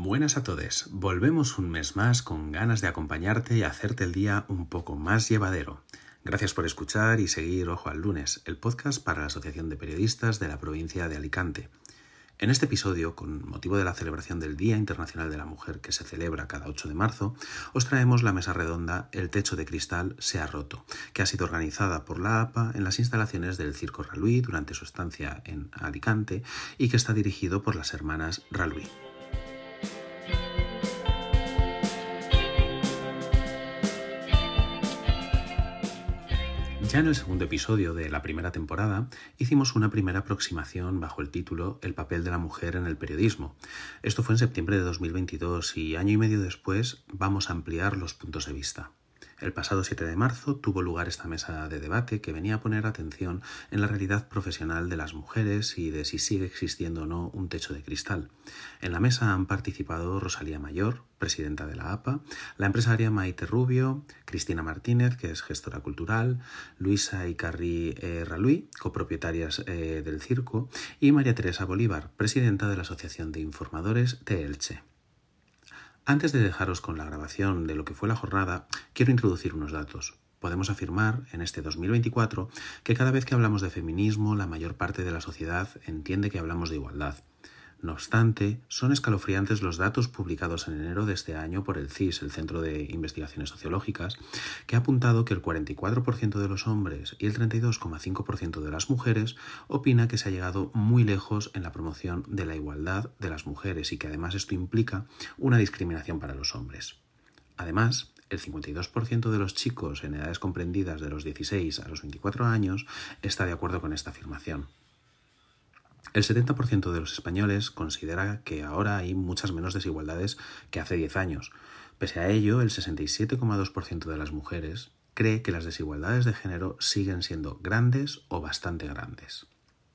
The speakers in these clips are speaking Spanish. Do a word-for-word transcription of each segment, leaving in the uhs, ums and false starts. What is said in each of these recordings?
Buenas a todos. Volvemos un mes más con ganas de acompañarte y hacerte el día un poco más llevadero. Gracias por escuchar y seguir Ojo al Lunes, el podcast para la Asociación de Periodistas de la provincia de Alicante. En este episodio, con motivo de la celebración del Día Internacional de la Mujer que se celebra cada ocho de marzo, os traemos la mesa redonda El techo de cristal se ha roto, que ha sido organizada por la A P A en las instalaciones del Circo Raluí durante su estancia en Alicante y que está dirigido por las hermanas Raluí. Ya en el segundo episodio de la primera temporada hicimos una primera aproximación bajo el título El papel de la mujer en el periodismo. Esto fue en septiembre de dos mil veintidós y año y medio después vamos a ampliar los puntos de vista. El pasado siete de marzo tuvo lugar esta mesa de debate que venía a poner atención en la realidad profesional de las mujeres y de si sigue existiendo o no un techo de cristal. En la mesa han participado Rosalía Mayor, presidenta de la A P A, la empresaria Maite Rubio, Cristina Martínez, que es gestora cultural, Luisa y Carrie eh, Raluí, copropietarias eh, del circo, y María Teresa Bolívar, presidenta de la Asociación de Informadores de Elche. Antes de dejaros con la grabación de lo que fue la jornada, quiero introducir unos datos. Podemos afirmar, en este dos mil veinticuatro, que cada vez que hablamos de feminismo, la mayor parte de la sociedad entiende que hablamos de igualdad. No obstante, son escalofriantes los datos publicados en enero de este año por el C I S, el Centro de Investigaciones Sociológicas, que ha apuntado que el cuarenta y cuatro por ciento de los hombres y el treinta y dos coma cinco por ciento de las mujeres opina que se ha llegado muy lejos en la promoción de la igualdad de las mujeres y que además esto implica una discriminación para los hombres. Además, el cincuenta y dos por ciento de los chicos en edades comprendidas de los dieciséis a los veinticuatro años está de acuerdo con esta afirmación. El setenta por ciento de los españoles considera que ahora hay muchas menos desigualdades que hace diez años. Pese a ello, el sesenta y siete coma dos por ciento de las mujeres cree que las desigualdades de género siguen siendo grandes o bastante grandes.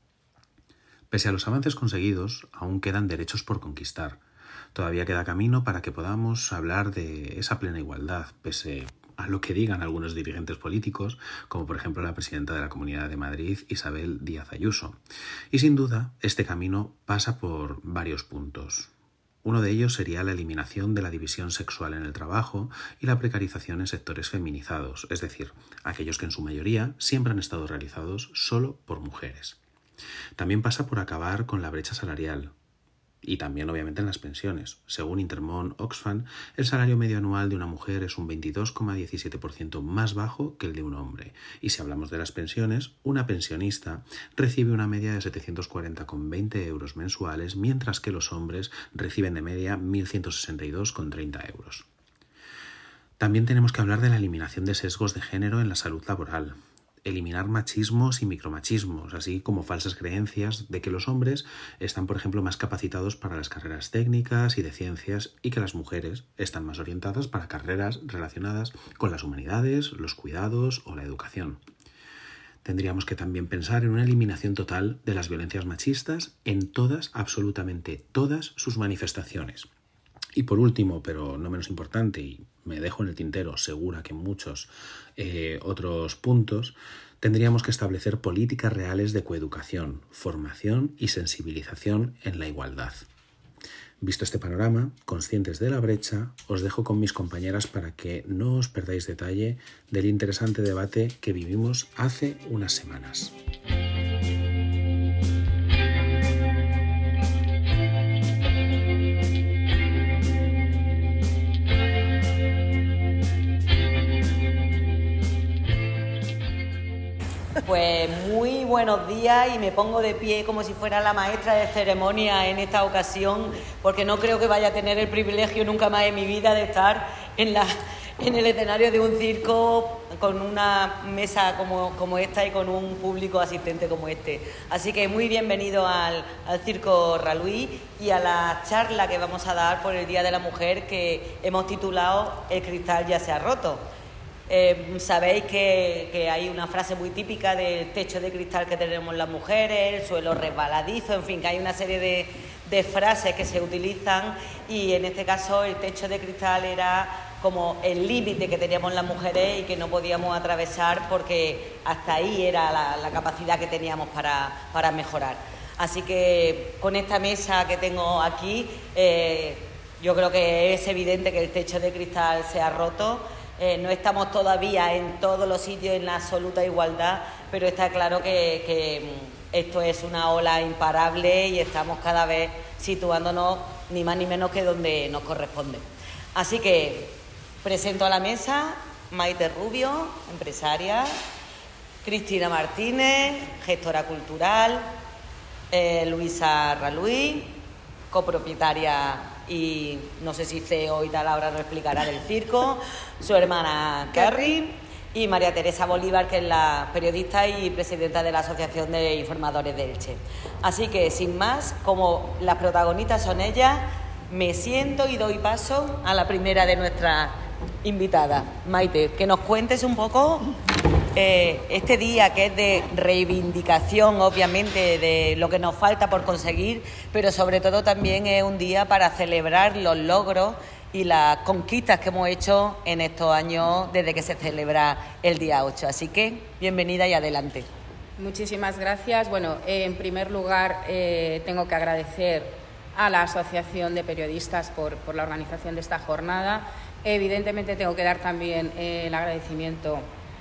Pese a los avances conseguidos, aún quedan derechos por conquistar. Todavía queda camino para que podamos hablar de esa plena igualdad, pese a lo que digan algunos dirigentes políticos, como por ejemplo la presidenta de la Comunidad de Madrid, Isabel Díaz Ayuso. Y sin duda, este camino pasa por varios puntos. Uno de ellos sería la eliminación de la división sexual en el trabajo y la precarización en sectores feminizados, es decir, aquellos que en su mayoría siempre han estado realizados solo por mujeres. También pasa por acabar con la brecha salarial, y también obviamente en las pensiones. Según Intermón Oxfam, el salario medio anual de una mujer es un veintidós coma diecisiete por ciento más bajo que el de un hombre. Y si hablamos de las pensiones, una pensionista recibe una media de setecientos cuarenta coma veinte euros mensuales, mientras que los hombres reciben de media mil ciento sesenta y dos coma treinta euros. También tenemos que hablar de la eliminación de sesgos de género en la salud laboral. Eliminar machismos y micromachismos, así como falsas creencias de que los hombres están, por ejemplo, más capacitados para las carreras técnicas y de ciencias y que las mujeres están más orientadas para carreras relacionadas con las humanidades, los cuidados o la educación. Tendríamos que también pensar en una eliminación total de las violencias machistas en todas, absolutamente todas sus manifestaciones. Y por último, pero no menos importante, y me dejo en el tintero segura que muchos eh, otros puntos, tendríamos que establecer políticas reales de coeducación, formación y sensibilización en la igualdad. Visto este panorama, conscientes de la brecha, os dejo con mis compañeras para que no os perdáis detalle del interesante debate que vivimos hace unas semanas. Pues muy buenos días y me pongo de pie como si fuera la maestra de ceremonia en esta ocasión, porque no creo que vaya a tener el privilegio nunca más en mi vida de estar en, la, en el escenario de un circo con una mesa como, como esta y con un público asistente como este. Así que muy bienvenido al, al Circo Raluí y a la charla que vamos a dar por el Día de la Mujer que hemos titulado El cristal ya se ha roto. Eh, sabéis que, que hay una frase muy típica del techo de cristal que tenemos las mujeres, el suelo resbaladizo, en fin, que hay una serie de, de frases que se utilizan y en este caso el techo de cristal era como el límite que teníamos las mujeres y que no podíamos atravesar porque hasta ahí era la, la capacidad que teníamos para, para mejorar. Así que con esta mesa que tengo aquí, eh, yo creo que es evidente que el techo de cristal se ha roto. Eh, no estamos todavía en todos los sitios en la absoluta igualdad, pero está claro que, que esto es una ola imparable y estamos cada vez situándonos ni más ni menos que donde nos corresponde. Así que presento a la mesa Maite Rubio, empresaria, Cristina Martínez, gestora cultural, eh, Luisa Raluí, copropietaria y no sé si C E O y tal, ahora nos explicará del circo, su hermana Carrie y María Teresa Bolívar, que es la periodista y presidenta de la Asociación de Informadores de Elche. Así que, sin más, como las protagonistas son ellas, me siento y doy paso a la primera de nuestras invitadas. Maite, que nos cuentes un poco eh, este día que es de reivindicación, obviamente, de lo que nos falta por conseguir, pero sobre todo también es un día para celebrar los logros y las conquistas que hemos hecho en estos años desde que se celebra el día ocho. Así que, bienvenida y adelante. Muchísimas gracias. Bueno, eh, en primer lugar, eh, tengo que agradecer a la Asociación de Periodistas por, por la organización de esta jornada. Evidentemente, tengo que dar también eh, el agradecimiento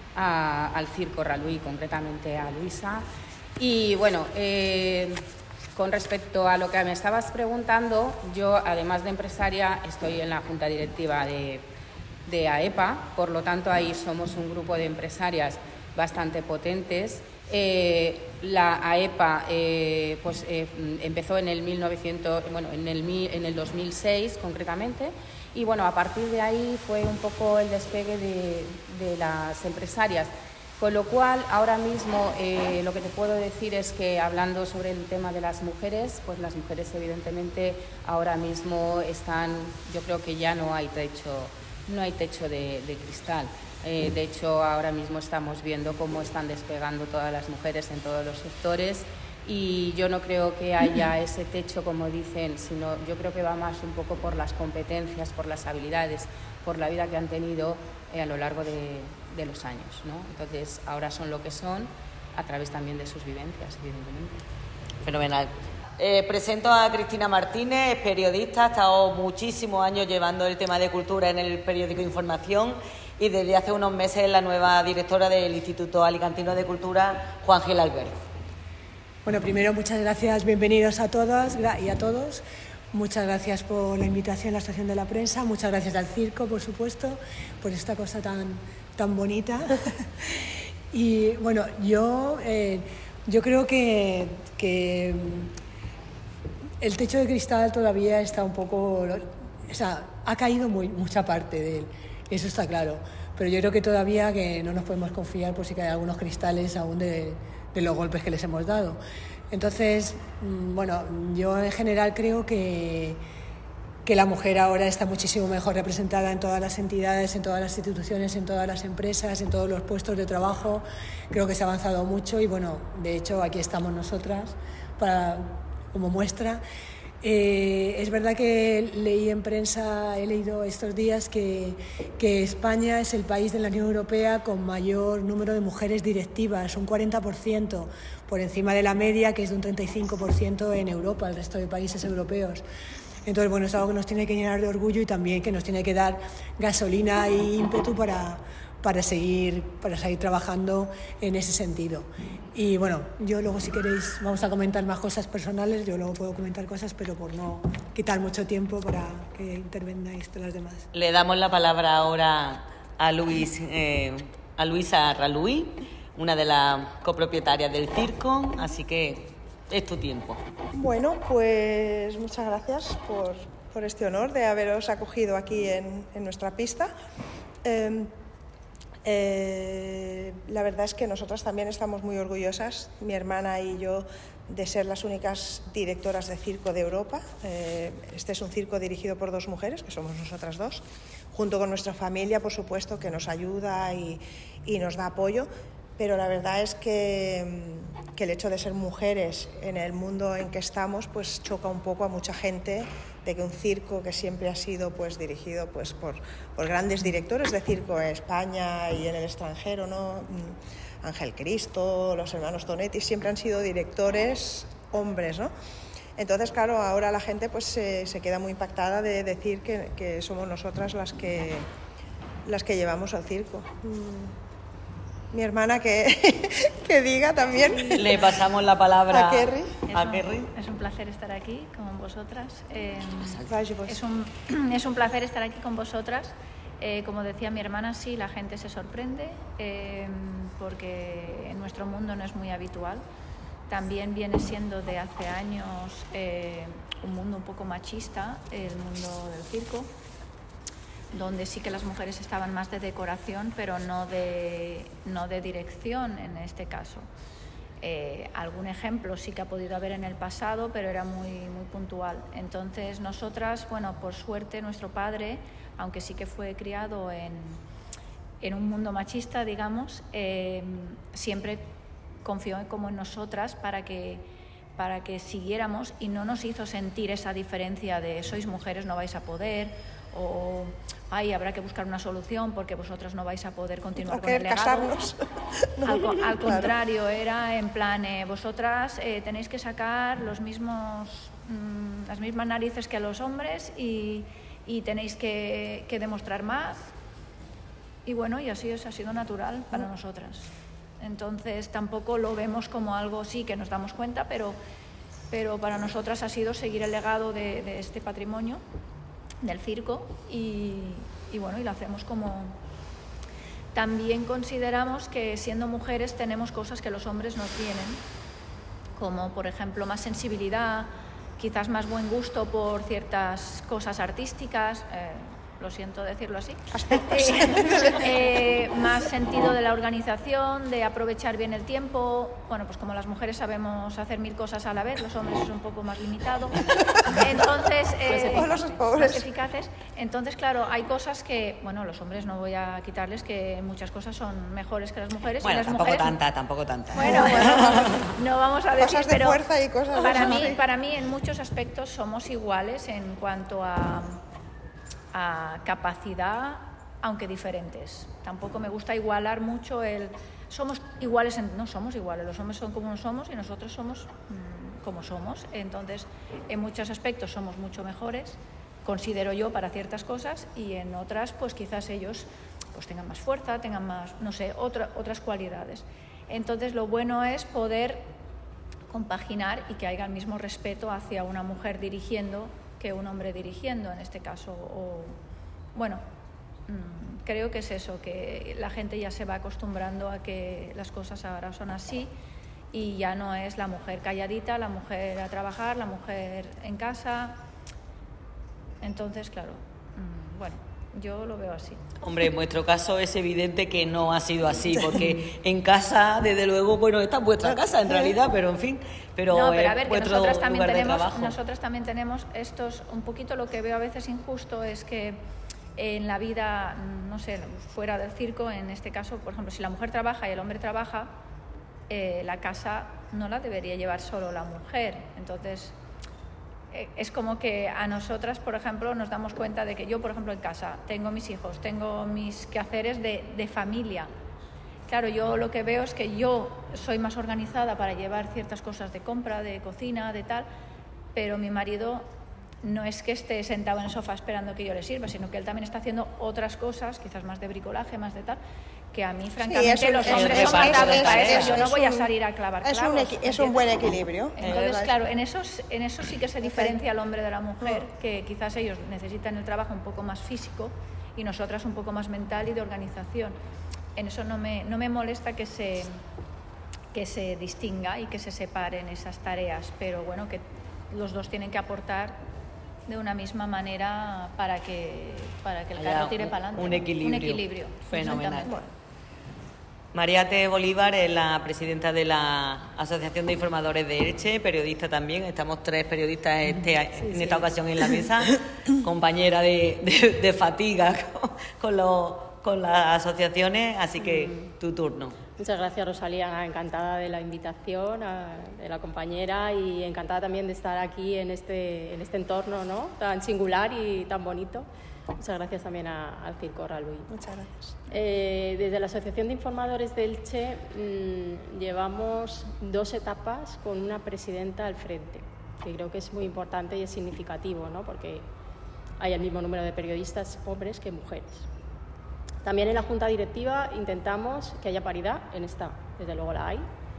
a, al Circo Raluí, concretamente a Luisa. Y bueno, eh, con respecto a lo que me estabas preguntando, yo, además de empresaria, estoy en la Junta Directiva de, de AEPA, por lo tanto, ahí somos un grupo de empresarias bastante potentes. Eh, la AEPA eh, pues, eh, empezó en el mil novecientos, bueno, en el, en el dos mil seis concretamente, y bueno, a partir de ahí fue un poco el despegue de, de las empresarias. Con lo cual, ahora mismo eh, lo que te puedo decir es que, hablando sobre el tema de las mujeres, pues las mujeres evidentemente ahora mismo están, yo creo que ya no hay techo, no hay techo de, de cristal. Eh, de hecho, ahora mismo estamos viendo cómo están despegando todas las mujeres en todos los sectores y yo no creo que haya ese techo, como dicen, sino yo creo que va más un poco por las competencias, por las habilidades, por la vida que han tenido eh, a lo largo de, de los años, ¿no? Entonces, ahora son lo que son a través también de sus vivencias, evidentemente. Fenomenal. Eh, presento a Cristina Martínez, es periodista, ha estado muchísimos años llevando el tema de cultura en el periódico Información y desde hace unos meses es la nueva directora del Instituto Alicantino de Cultura, Juan Gil Albert. Bueno, primero, muchas gracias, bienvenidos a todas y a todos. Muchas gracias por la invitación a la Asociación de la Prensa, muchas gracias al circo, por supuesto, por esta cosa tan, tan bonita. Y bueno, yo, eh, yo creo que, que el techo de cristal todavía está un poco... O sea, ha caído muy, mucha parte de él. Eso está claro, pero yo creo que todavía que no nos podemos confiar por si caen algunos cristales aún de, de los golpes que les hemos dado. Entonces, bueno, yo en general creo que, que la mujer ahora está muchísimo mejor representada en todas las entidades, en todas las instituciones, en todas las empresas, en todos los puestos de trabajo. Creo que se ha avanzado mucho y bueno, de hecho aquí estamos nosotras para, como muestra. Eh, es verdad que leí en prensa, he leído estos días que, que España es el país de la Unión Europea con mayor número de mujeres directivas, un cuarenta por ciento por encima de la media, que es de un treinta y cinco por ciento en Europa, el resto de países europeos. Entonces, bueno, es algo que nos tiene que llenar de orgullo y también que nos tiene que dar gasolina e ímpetu para, para, seguir, para seguir trabajando en ese sentido. Y bueno, yo luego, si queréis, vamos a comentar más cosas personales, yo luego puedo comentar cosas, pero por no quitar mucho tiempo para que intervengáis todas las demás. Le damos la palabra ahora a, Luis, eh, a Luisa Raluí, una de las copropietarias del circo, así que es tu tiempo. Bueno, pues muchas gracias por, por este honor de haberos acogido aquí en, en nuestra pista. Eh, Eh, la verdad es que nosotras también estamos muy orgullosas, mi hermana y yo, de ser las únicas directoras de circo de Europa. Eh, este es un circo dirigido por dos mujeres, que somos nosotras dos, junto con nuestra familia, por supuesto, que nos ayuda y, y nos da apoyo. Pero la verdad es que, que el hecho de ser mujeres en el mundo en que estamos pues choca un poco a mucha gente, de que un circo que siempre ha sido pues dirigido pues por, por grandes directores de circo en España y en el extranjero, ¿no? Ángel Cristo, los hermanos Tonetti, siempre han sido directores hombres, ¿no? Entonces, claro, ahora la gente pues se, se queda muy impactada de decir que, que somos nosotras las que, las que llevamos al circo. Mi hermana que, que diga también. Le pasamos la palabra a Kerry. Es, a un, Kerry. es un placer estar aquí con vosotras. Eh, Gracias. es, un, es un placer estar aquí con vosotras. Eh, como decía mi hermana, sí, la gente se sorprende eh, porque en nuestro mundo no es muy habitual. También viene siendo de hace años eh, un mundo un poco machista, el mundo del circo, donde sí que las mujeres estaban más de decoración, pero no de, no de dirección en este caso. Eh, algún ejemplo sí que ha podido haber en el pasado, pero era muy, muy puntual. Entonces nosotras, bueno, por suerte nuestro padre, aunque sí que fue criado en, en un mundo machista, digamos, eh, siempre confió como en nosotras para que, para que siguiéramos y no nos hizo sentir esa diferencia de sois mujeres, no vais a poder, o ay, habrá que buscar una solución porque vosotras no vais a poder continuar o con el legado. casarnos. Al, al contrario, era en plan, eh, vosotras eh, tenéis que sacar los mismos, mmm, las mismas narices que los hombres y, y tenéis que, que demostrar más. Y bueno, y así es, ha sido natural para mm. nosotras. Entonces tampoco lo vemos como algo, sí, que nos damos cuenta, pero, pero para nosotras ha sido seguir el legado de, de este patrimonio del circo y, y bueno, y lo hacemos como... También consideramos que siendo mujeres tenemos cosas que los hombres no tienen, como por ejemplo más sensibilidad, quizás más buen gusto por ciertas cosas artísticas, eh, lo siento decirlo así, eh, eh, más sentido de la organización, de aprovechar bien el tiempo. Bueno, pues como las mujeres sabemos hacer mil cosas a la vez, los hombres es un poco más limitado. Entonces, eh, más eficaces. Entonces, claro, hay cosas que, bueno, los hombres no voy a quitarles que muchas cosas son mejores que las mujeres. Bueno, y las tampoco mujeres, tanta, tampoco tanta. Bueno, bueno, no vamos a decir, cosas de pero fuerza y cosas para de mí, para mí en muchos aspectos somos iguales en cuanto a a capacidad, aunque diferentes. Tampoco me gusta igualar mucho el... Somos iguales, en, no somos iguales, los hombres son como somos y nosotros somos mmm, como somos. Entonces, en muchos aspectos somos mucho mejores, considero yo, para ciertas cosas, y en otras, pues quizás ellos pues tengan más fuerza, tengan más, no sé, otra, otras cualidades. Entonces, lo bueno es poder compaginar y que haya el mismo respeto hacia una mujer dirigiendo que un hombre dirigiendo, en este caso. O, bueno, mmm, creo que es eso, que la gente ya se va acostumbrando a que las cosas ahora son así y ya no es la mujer calladita, la mujer a trabajar, la mujer en casa. Entonces, claro, mmm, bueno, yo lo veo así. Hombre, en vuestro caso es evidente que no ha sido así, porque en casa, desde luego, bueno, esta es vuestra casa en realidad, pero en fin, pero, no, pero a ver, que nosotras también tenemos, de nosotras también tenemos estos, un poquito lo que veo a veces injusto es que en la vida, no sé, fuera del circo, en este caso, por ejemplo, si la mujer trabaja y el hombre trabaja, eh, la casa no la debería llevar solo la mujer, entonces... Es como que a nosotras, por ejemplo, nos damos cuenta de que yo, por ejemplo, en casa tengo mis hijos, tengo mis quehaceres de, de familia. Claro, yo lo que veo es que yo soy más organizada para llevar ciertas cosas de compra, de cocina, de tal, pero mi marido no es que esté sentado en el sofá esperando que yo le sirva, sino que él también está haciendo otras cosas, quizás más de bricolaje, más de tal, que a mí, francamente, sí, los hombres son matados para eso. Yo no voy a salir a clavar es clavos. Un es un buen equilibrio. Entonces, claro, en eso, en eso sí que se diferencia el hombre de la mujer, que quizás ellos necesitan el trabajo un poco más físico y nosotras un poco más mental y de organización. En eso no me, no me molesta que se, que se distinga y que se separen esas tareas, pero bueno, que los dos tienen que aportar de una misma manera para que, para que el carro tire para adelante. Un equilibrio. Un equilibrio. Fenomenal. María T. Bolívar es la presidenta de la Asociación de Informadores de Elche, periodista también. Estamos tres periodistas este, sí, en esta sí. ocasión en la mesa, compañera de, de, de fatiga con, con, los, con las asociaciones, así que tu turno. Muchas gracias, Rosalía, encantada de la invitación, de la compañera, y encantada también de estar aquí en este, en este entorno, ¿no?, tan singular y tan bonito. Muchas gracias también a, al Circo Raluy. Muchas gracias. Eh, desde la Asociación de Informadores de Elche mmm, llevamos dos etapas con una presidenta al frente. que creo que es muy importante y es significativo, ¿no? Porque hay el mismo número de periodistas hombres que mujeres. También en la Junta Directiva intentamos que haya paridad, en esta, desde luego la hay.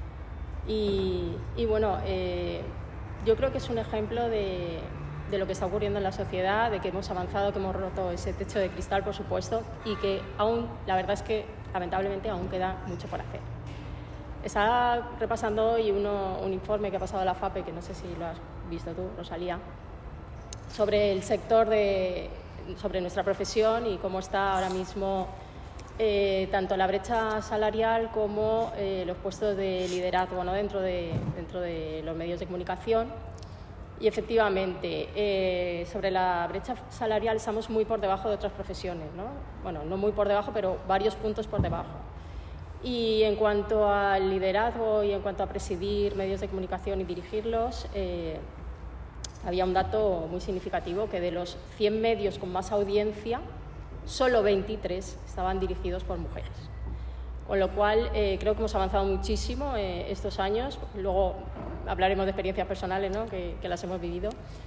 Y, y bueno, eh, yo creo que es un ejemplo de, de lo que está ocurriendo en la sociedad, de que hemos avanzado, que hemos roto ese techo de cristal, por supuesto, y que aún, la verdad es que lamentablemente aún queda mucho por hacer. Estaba repasando hoy uno, un informe que ha pasado a la FAPE, que no sé si lo has visto tú, Rosalía, sobre el sector de, sobre nuestra profesión y cómo está ahora mismo eh, tanto la brecha salarial como eh, los puestos de liderazgo, ¿no? dentro, de, dentro de los medios de comunicación. Y efectivamente, eh, sobre la brecha salarial estamos muy por debajo de otras profesiones, ¿no? Bueno, no muy por debajo, pero varios puntos por debajo. Y en cuanto al liderazgo y en cuanto a presidir medios de comunicación y dirigirlos, eh, había un dato muy significativo, que de los cien medios con más audiencia, solo veintitrés estaban dirigidos por mujeres. Con lo cual, eh, creo que hemos avanzado muchísimo eh, estos años. Luego hablaremos de experiencias personales, ¿no? que, que las hemos vivido.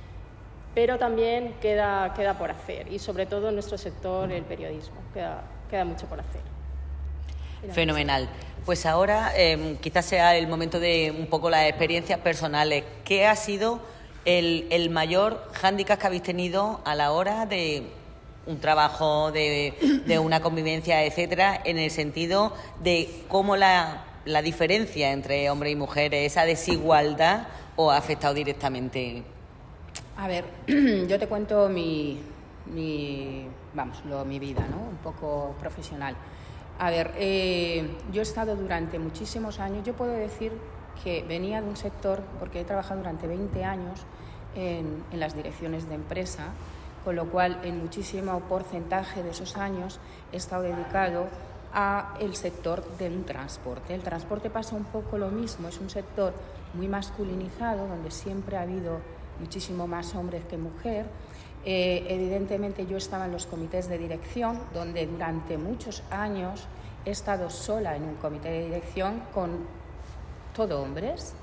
Pero también queda, queda por hacer, y sobre todo en nuestro sector, el periodismo. Queda, queda mucho por hacer. Fenomenal. Pues ahora eh, quizás sea el momento de un poco las experiencias personales. ¿Qué ha sido el, el mayor hándicap que habéis tenido a la hora de un trabajo, de, de una convivencia, etcétera, en el sentido de cómo la, la diferencia entre hombres y mujeres, esa desigualdad, os ha afectado directamente? A ver, yo te cuento mi, mi, vamos, lo, mi vida, ¿no? Un poco profesional. A ver, eh, yo he estado durante muchísimos años, yo puedo decir que venía de un sector, porque he trabajado durante veinte años en, en las direcciones de empresa, con lo cual en muchísimo porcentaje de esos años he estado dedicado a el sector del transporte. El transporte pasa un poco lo mismo, es un sector muy masculinizado, donde siempre ha habido muchísimo más hombres que mujer. Eh, evidentemente yo estaba en los comités de dirección, donde durante muchos años he estado sola en un comité de dirección con todo hombres.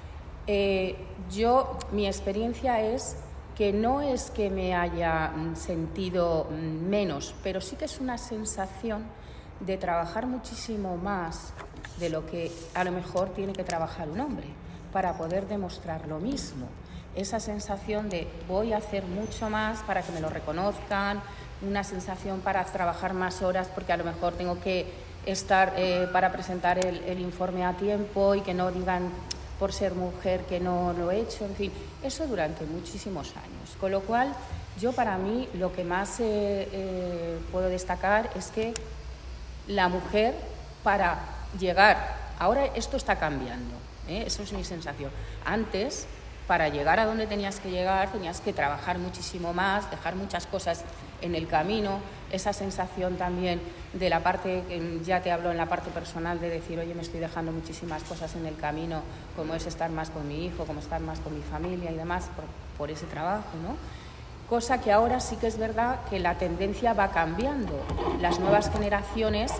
Eh, yo, mi experiencia es que no es que me haya sentido menos, pero sí que es una sensación de trabajar muchísimo más de lo que a lo mejor tiene que trabajar un hombre para poder demostrar lo mismo. Esa sensación de voy a hacer mucho más para que me lo reconozcan, una sensación para trabajar más horas porque a lo mejor tengo que estar eh, para presentar el, el informe a tiempo y que no digan por ser mujer que no lo he hecho, en fin, eso durante muchísimos años. Con lo cual, yo para mí lo que más eh, eh, puedo destacar es que la mujer, para llegar, ahora esto está cambiando, ¿eh? Eso es mi sensación. Antes, para llegar a donde tenías que llegar, tenías que trabajar muchísimo más, dejar muchas cosas en el camino, esa sensación también de la parte, ya te hablo en la parte personal, de decir, oye, me estoy dejando muchísimas cosas en el camino, como es estar más con mi hijo, como estar más con mi familia y demás, por, por ese trabajo, ¿no? Cosa que ahora sí que es verdad que la tendencia va cambiando. Las nuevas generaciones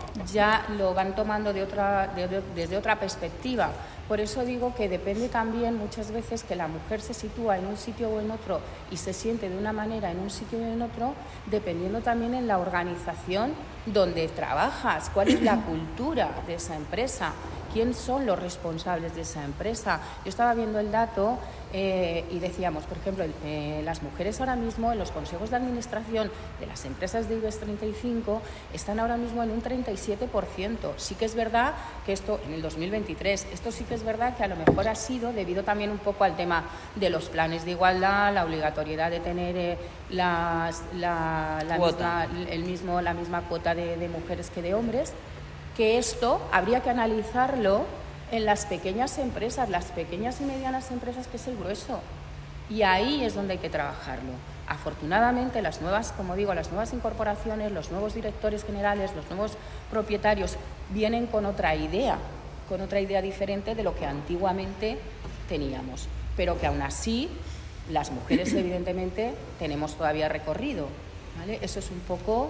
ya lo van tomando de otra, de, de, desde otra perspectiva. Por eso digo que depende también muchas veces que la mujer se sitúa en un sitio o en otro y se siente de una manera en un sitio o en otro, dependiendo también en la organización donde trabajas, cuál es la cultura de esa empresa, quién son los responsables de esa empresa. Yo estaba viendo el dato eh, y decíamos, por ejemplo, eh, las mujeres ahora mismo en los consejos de administración de las empresas de IBEX treinta y cinco están ahora mismo en un treinta y siete por ciento. Sí que es verdad que esto, en el dos mil veintitrés, esto sí que es verdad que a lo mejor ha sido debido también un poco al tema de los planes de igualdad, la obligatoriedad de tener eh, las, la, la, misma, el mismo, la misma cuota de, de mujeres que de hombres, que esto habría que analizarlo en las pequeñas empresas, las pequeñas y medianas empresas, que es el grueso. Y ahí es donde hay que trabajarlo. Afortunadamente, las nuevas, como digo, las nuevas incorporaciones, los nuevos directores generales, los nuevos propietarios vienen con otra idea, con otra idea diferente de lo que antiguamente teníamos. Pero que aún así, las mujeres evidentemente tenemos todavía recorrido, ¿vale? Eso es un poco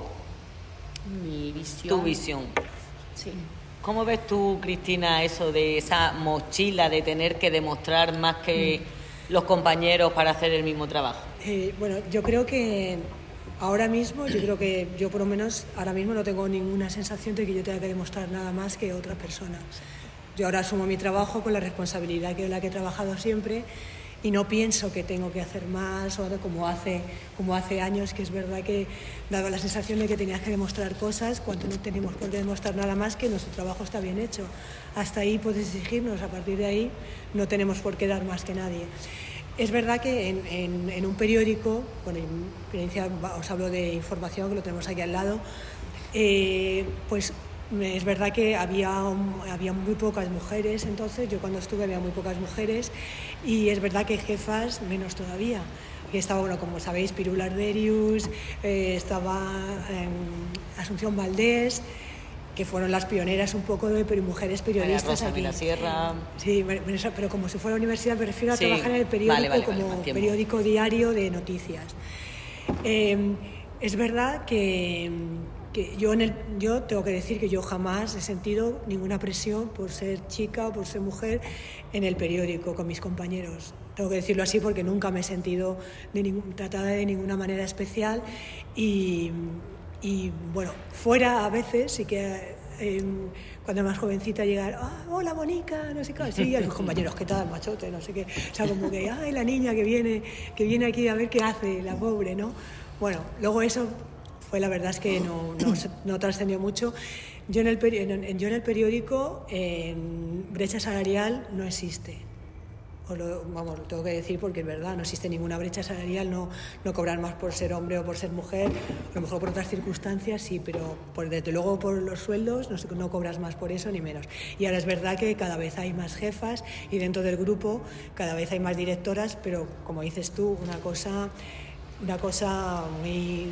mi visión. Tu visión. Sí. ¿Cómo ves tú, Cristina, eso de esa mochila de tener que demostrar más que, los compañeros para hacer el mismo trabajo? Eh, bueno, yo creo que ahora mismo, yo creo que yo por lo menos ahora mismo no tengo ninguna sensación de que yo tenga que demostrar nada más que otras personas. Yo ahora asumo mi trabajo con la responsabilidad que es la que he trabajado siempre y no pienso que tengo que hacer más o como hace, como hace años, que es verdad que daba la sensación de que tenías que demostrar cosas cuando no tenemos por qué demostrar nada más que nuestro trabajo está bien hecho. Hasta ahí puedes exigirnos, a partir de ahí no tenemos por qué dar más que nadie. Es verdad que en, en, en un periódico, bueno, en experiencia, os hablo de información, que lo tenemos aquí al lado, eh, pues es verdad que había, había muy pocas mujeres, entonces yo cuando estuve había muy pocas mujeres y es verdad que jefas menos todavía. Aquí estaba, bueno, como sabéis, Pirula Arderius, eh, estaba eh, Asunción Valdés, que fueron las pioneras un poco de mujeres periodistas Rosa aquí. de la Sierra. Sí, pero como si fuera universidad, me refiero a sí, trabajar en el periódico vale, vale, como vale, periódico diario de noticias. Eh, es verdad que, que yo, en el, yo tengo que decir que yo jamás he sentido ninguna presión por ser chica o por ser mujer en el periódico con mis compañeros. Tengo que decirlo así porque nunca me he sentido de ningún, tratada de ninguna manera especial y... Y bueno, fuera a veces sí que eh, cuando era más jovencita llegar, ah, hola Mónica, no sé qué, sí, a los compañeros, ¿qué tal, machote? No sé qué, o sea, como que, ay, la niña que viene, que viene aquí a ver qué hace, la pobre, ¿no? Bueno, luego eso fue, la verdad es que no, no, no trascendió mucho. Yo en el, peri- en, yo en el periódico, en brecha salarial no existe. O lo, vamos, lo tengo que decir porque es verdad, no existe ninguna brecha salarial, no, no cobrar más por ser hombre o por ser mujer, a lo mejor por otras circunstancias sí, pero por, desde luego por los sueldos no, no cobras más por eso ni menos. Y ahora es verdad que cada vez hay más jefas y dentro del grupo cada vez hay más directoras, pero como dices tú, una cosa, una cosa muy,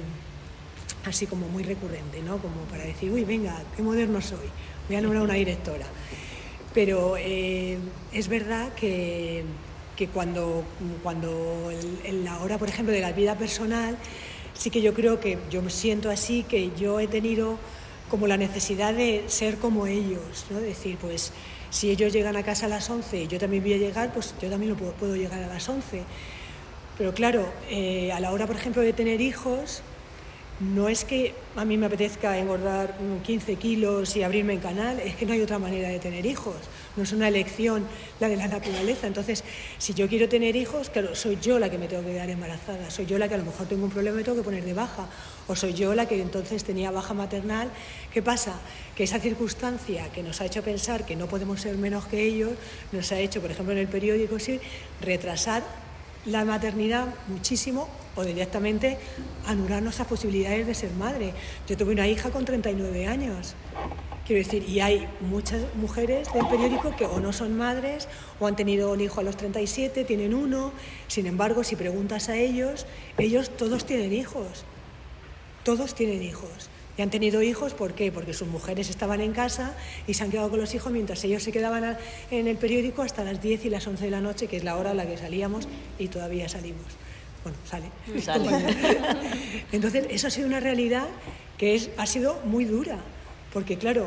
así como muy recurrente, ¿no? Como para decir, uy, venga, qué moderno soy, voy a nombrar una directora. Pero eh, es verdad que, que cuando, cuando en la hora, por ejemplo, de la vida personal, sí que yo creo que yo me siento así, que yo he tenido como la necesidad de ser como ellos, ¿no? Decir, pues, si ellos llegan a casa a las once y yo también voy a llegar, pues yo también lo puedo, puedo llegar a las once. Pero claro, eh, a la hora, por ejemplo, de tener hijos, no es que a mí me apetezca engordar quince kilos y abrirme en canal, es que no hay otra manera de tener hijos, no es una elección la de la naturaleza. Entonces, si yo quiero tener hijos, claro, soy yo la que me tengo que quedar embarazada, soy yo la que a lo mejor tengo un problema y me tengo que poner de baja, o soy yo la que entonces tenía baja maternal. ¿Qué pasa? Que esa circunstancia que nos ha hecho pensar que no podemos ser menos que ellos, nos ha hecho, por ejemplo, en el periódico, sí, retrasar la maternidad muchísimo o directamente anular nuestras posibilidades de ser madre. Yo tuve una hija con treinta y nueve años, quiero decir, y hay muchas mujeres del periódico que o no son madres o han tenido un hijo a los treinta y siete, tienen uno. Sin embargo, si preguntas a ellos, ellos todos tienen hijos, todos tienen hijos. Y han tenido hijos, ¿por qué? Porque sus mujeres estaban en casa y se han quedado con los hijos mientras ellos se quedaban a, en el periódico hasta las diez y las once de la noche, que es la hora a la que salíamos y todavía salimos. Bueno, sale. sale. Entonces, eso ha sido una realidad que es, ha sido muy dura, porque claro,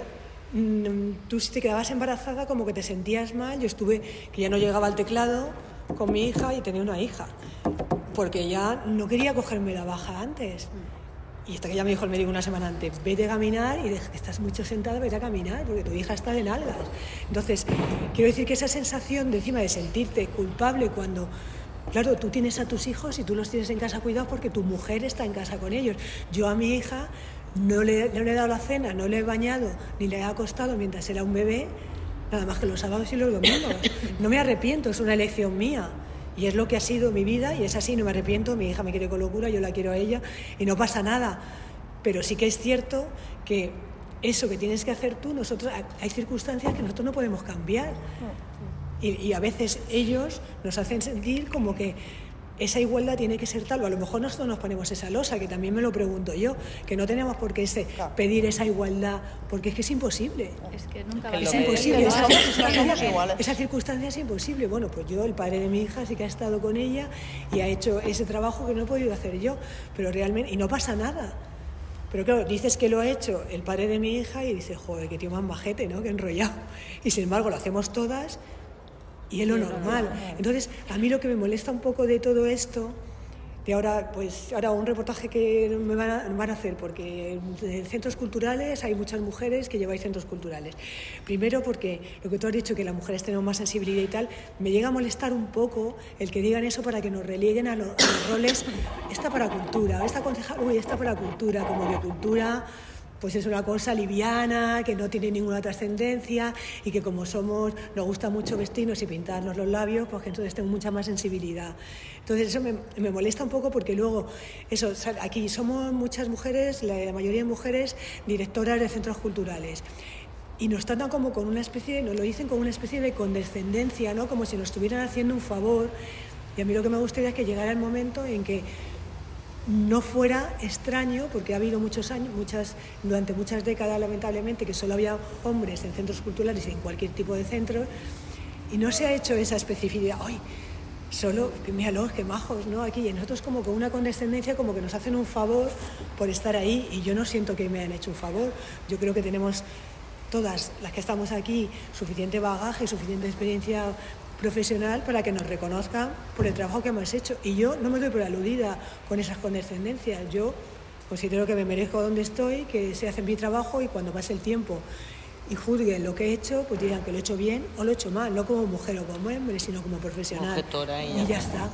tú si te quedabas embarazada como que te sentías mal. Yo estuve, que ya no llegaba al teclado con mi hija y tenía una hija, porque ya no quería cogerme la baja antes. Y hasta que ya me dijo el médico una semana antes, vete a caminar y deja que estás mucho sentada, vete a caminar, porque tu hija está de nalgas. Entonces, quiero decir que esa sensación de encima de sentirte culpable cuando, claro, tú tienes a tus hijos y tú los tienes en casa cuidados porque tu mujer está en casa con ellos. Yo a mi hija no le, no le he dado la cena, no le he bañado, ni le he acostado mientras era un bebé, nada más que los sábados y los domingos. No me arrepiento, es una elección mía. Y es lo que ha sido mi vida y es así, no me arrepiento, mi hija me quiere con locura, yo la quiero a ella y no pasa nada. Pero sí que es cierto que eso que tienes que hacer tú, nosotros hay circunstancias que nosotros no podemos cambiar. Y, y a veces ellos nos hacen sentir como que esa igualdad tiene que ser tal, o a lo mejor nosotros nos ponemos esa losa, que también me lo pregunto yo, que no tenemos por qué ese, pedir esa igualdad, porque es que es imposible. Es que nunca es va a imposible, es que esa, no circunstancia, iguales. esa circunstancia es imposible. Bueno, pues yo, el padre de mi hija, sí que ha estado con ella y ha hecho ese trabajo que no he podido hacer yo, pero realmente, y no pasa nada. Pero claro, dices que lo ha hecho el padre de mi hija y dices, joder, qué tío más majete, ¿no? Qué enrollado. Y sin embargo, lo hacemos todas y es lo normal. Entonces, a mí lo que me molesta un poco de todo esto, de ahora, pues, ahora un reportaje que me van a, van a hacer, porque en centros culturales hay muchas mujeres que lleváis centros culturales. Primero porque lo que tú has dicho, que las mujeres tenemos más sensibilidad y tal, me llega a molestar un poco el que digan eso para que nos releguen a los, a los roles, esta para cultura, esta concejal, uy, esta para cultura, como que cultura pues es una cosa liviana, que no tiene ninguna trascendencia y que como somos, nos gusta mucho vestirnos y pintarnos los labios, pues que entonces tengo mucha más sensibilidad. Entonces eso me, me molesta un poco porque luego, eso, aquí somos muchas mujeres, la mayoría de mujeres directoras de centros culturales. Y nos tratan como con una especie, nos lo dicen con una especie de condescendencia, ¿no? Como si nos estuvieran haciendo un favor. Y a mí lo que me gustaría es que llegara el momento en que no fuera extraño, porque ha habido muchos años, muchas, durante muchas décadas lamentablemente, que solo había hombres en centros culturales y en cualquier tipo de centro, y no se ha hecho esa especificidad. ¡Ay! Solo, míralos, qué majos, ¿no? Aquí, y nosotros como con una condescendencia, como que nos hacen un favor por estar ahí, y yo no siento que me han hecho un favor. Yo creo que tenemos todas las que estamos aquí suficiente bagaje, suficiente experiencia profesional para que nos reconozcan por el trabajo que hemos hecho. Y yo no me doy por aludida con esas condescendencias. Yo considero que me merezco donde estoy, que se hace mi trabajo, y cuando pase el tiempo y juzguen lo que he hecho, pues dirán que lo he hecho bien o lo he hecho mal, no como mujer o como hombre, sino como profesional. Como gestora, y ya, y ya está.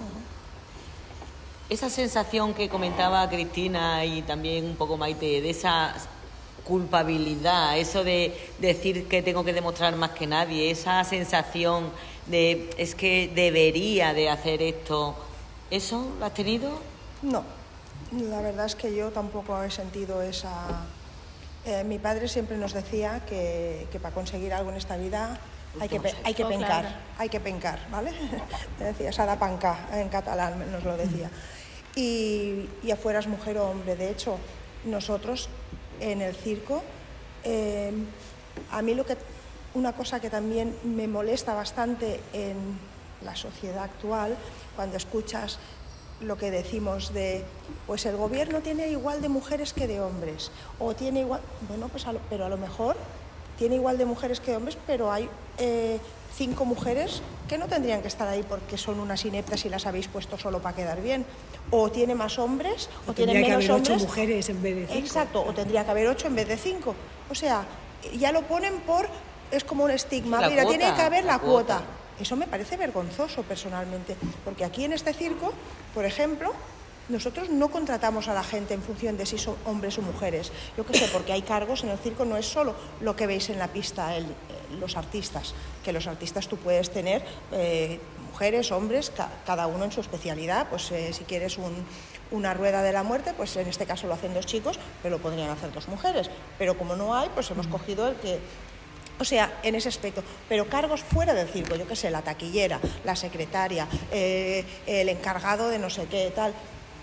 Esa sensación que comentaba Cristina y también un poco Maite, de esa culpabilidad, eso de decir que tengo que demostrar más que nadie, esa sensación de es que debería de hacer esto, ¿eso lo has tenido? No, la verdad es que yo tampoco he sentido esa... Eh, mi padre siempre nos decía que, que para conseguir algo en esta vida hay que, pe hay que pencar, hay que pencar, ¿vale? Me decía, s'ha de pencar, en catalán nos lo decía. Y, y afuera es mujer o hombre. De hecho, nosotros en el circo, eh, a mí lo que... Una cosa que también me molesta bastante en la sociedad actual, cuando escuchas lo que decimos de, pues el gobierno tiene igual de mujeres que de hombres, o tiene igual, bueno, pues a lo, pero a lo mejor tiene igual de mujeres que de hombres, pero hay eh, cinco mujeres que no tendrían que estar ahí porque son unas ineptas y las habéis puesto solo para quedar bien, o tiene más hombres, o, o tiene menos hombres. Tendría que haber ocho mujeres en vez de cinco. Exacto, o tendría que haber ocho en vez de cinco. O sea, ya lo ponen por... Es como un estigma, la mira, cuota, tiene que haber la, la cuota. cuota. Eso me parece vergonzoso personalmente, porque aquí en este circo, por ejemplo, nosotros no contratamos a la gente en función de si son hombres o mujeres. Yo qué sé, porque hay cargos en el circo, no es solo lo que veis en la pista el, los artistas, que los artistas tú puedes tener eh, mujeres, hombres, ca cada uno en su especialidad. Pues eh, si quieres un... una rueda de la muerte, pues en este caso lo hacen dos chicos, pero lo podrían hacer dos mujeres. Pero como no hay, pues hemos cogido el que... O sea, en ese aspecto. Pero cargos fuera del circo, yo qué sé, la taquillera, la secretaria, eh, el encargado de no sé qué, tal,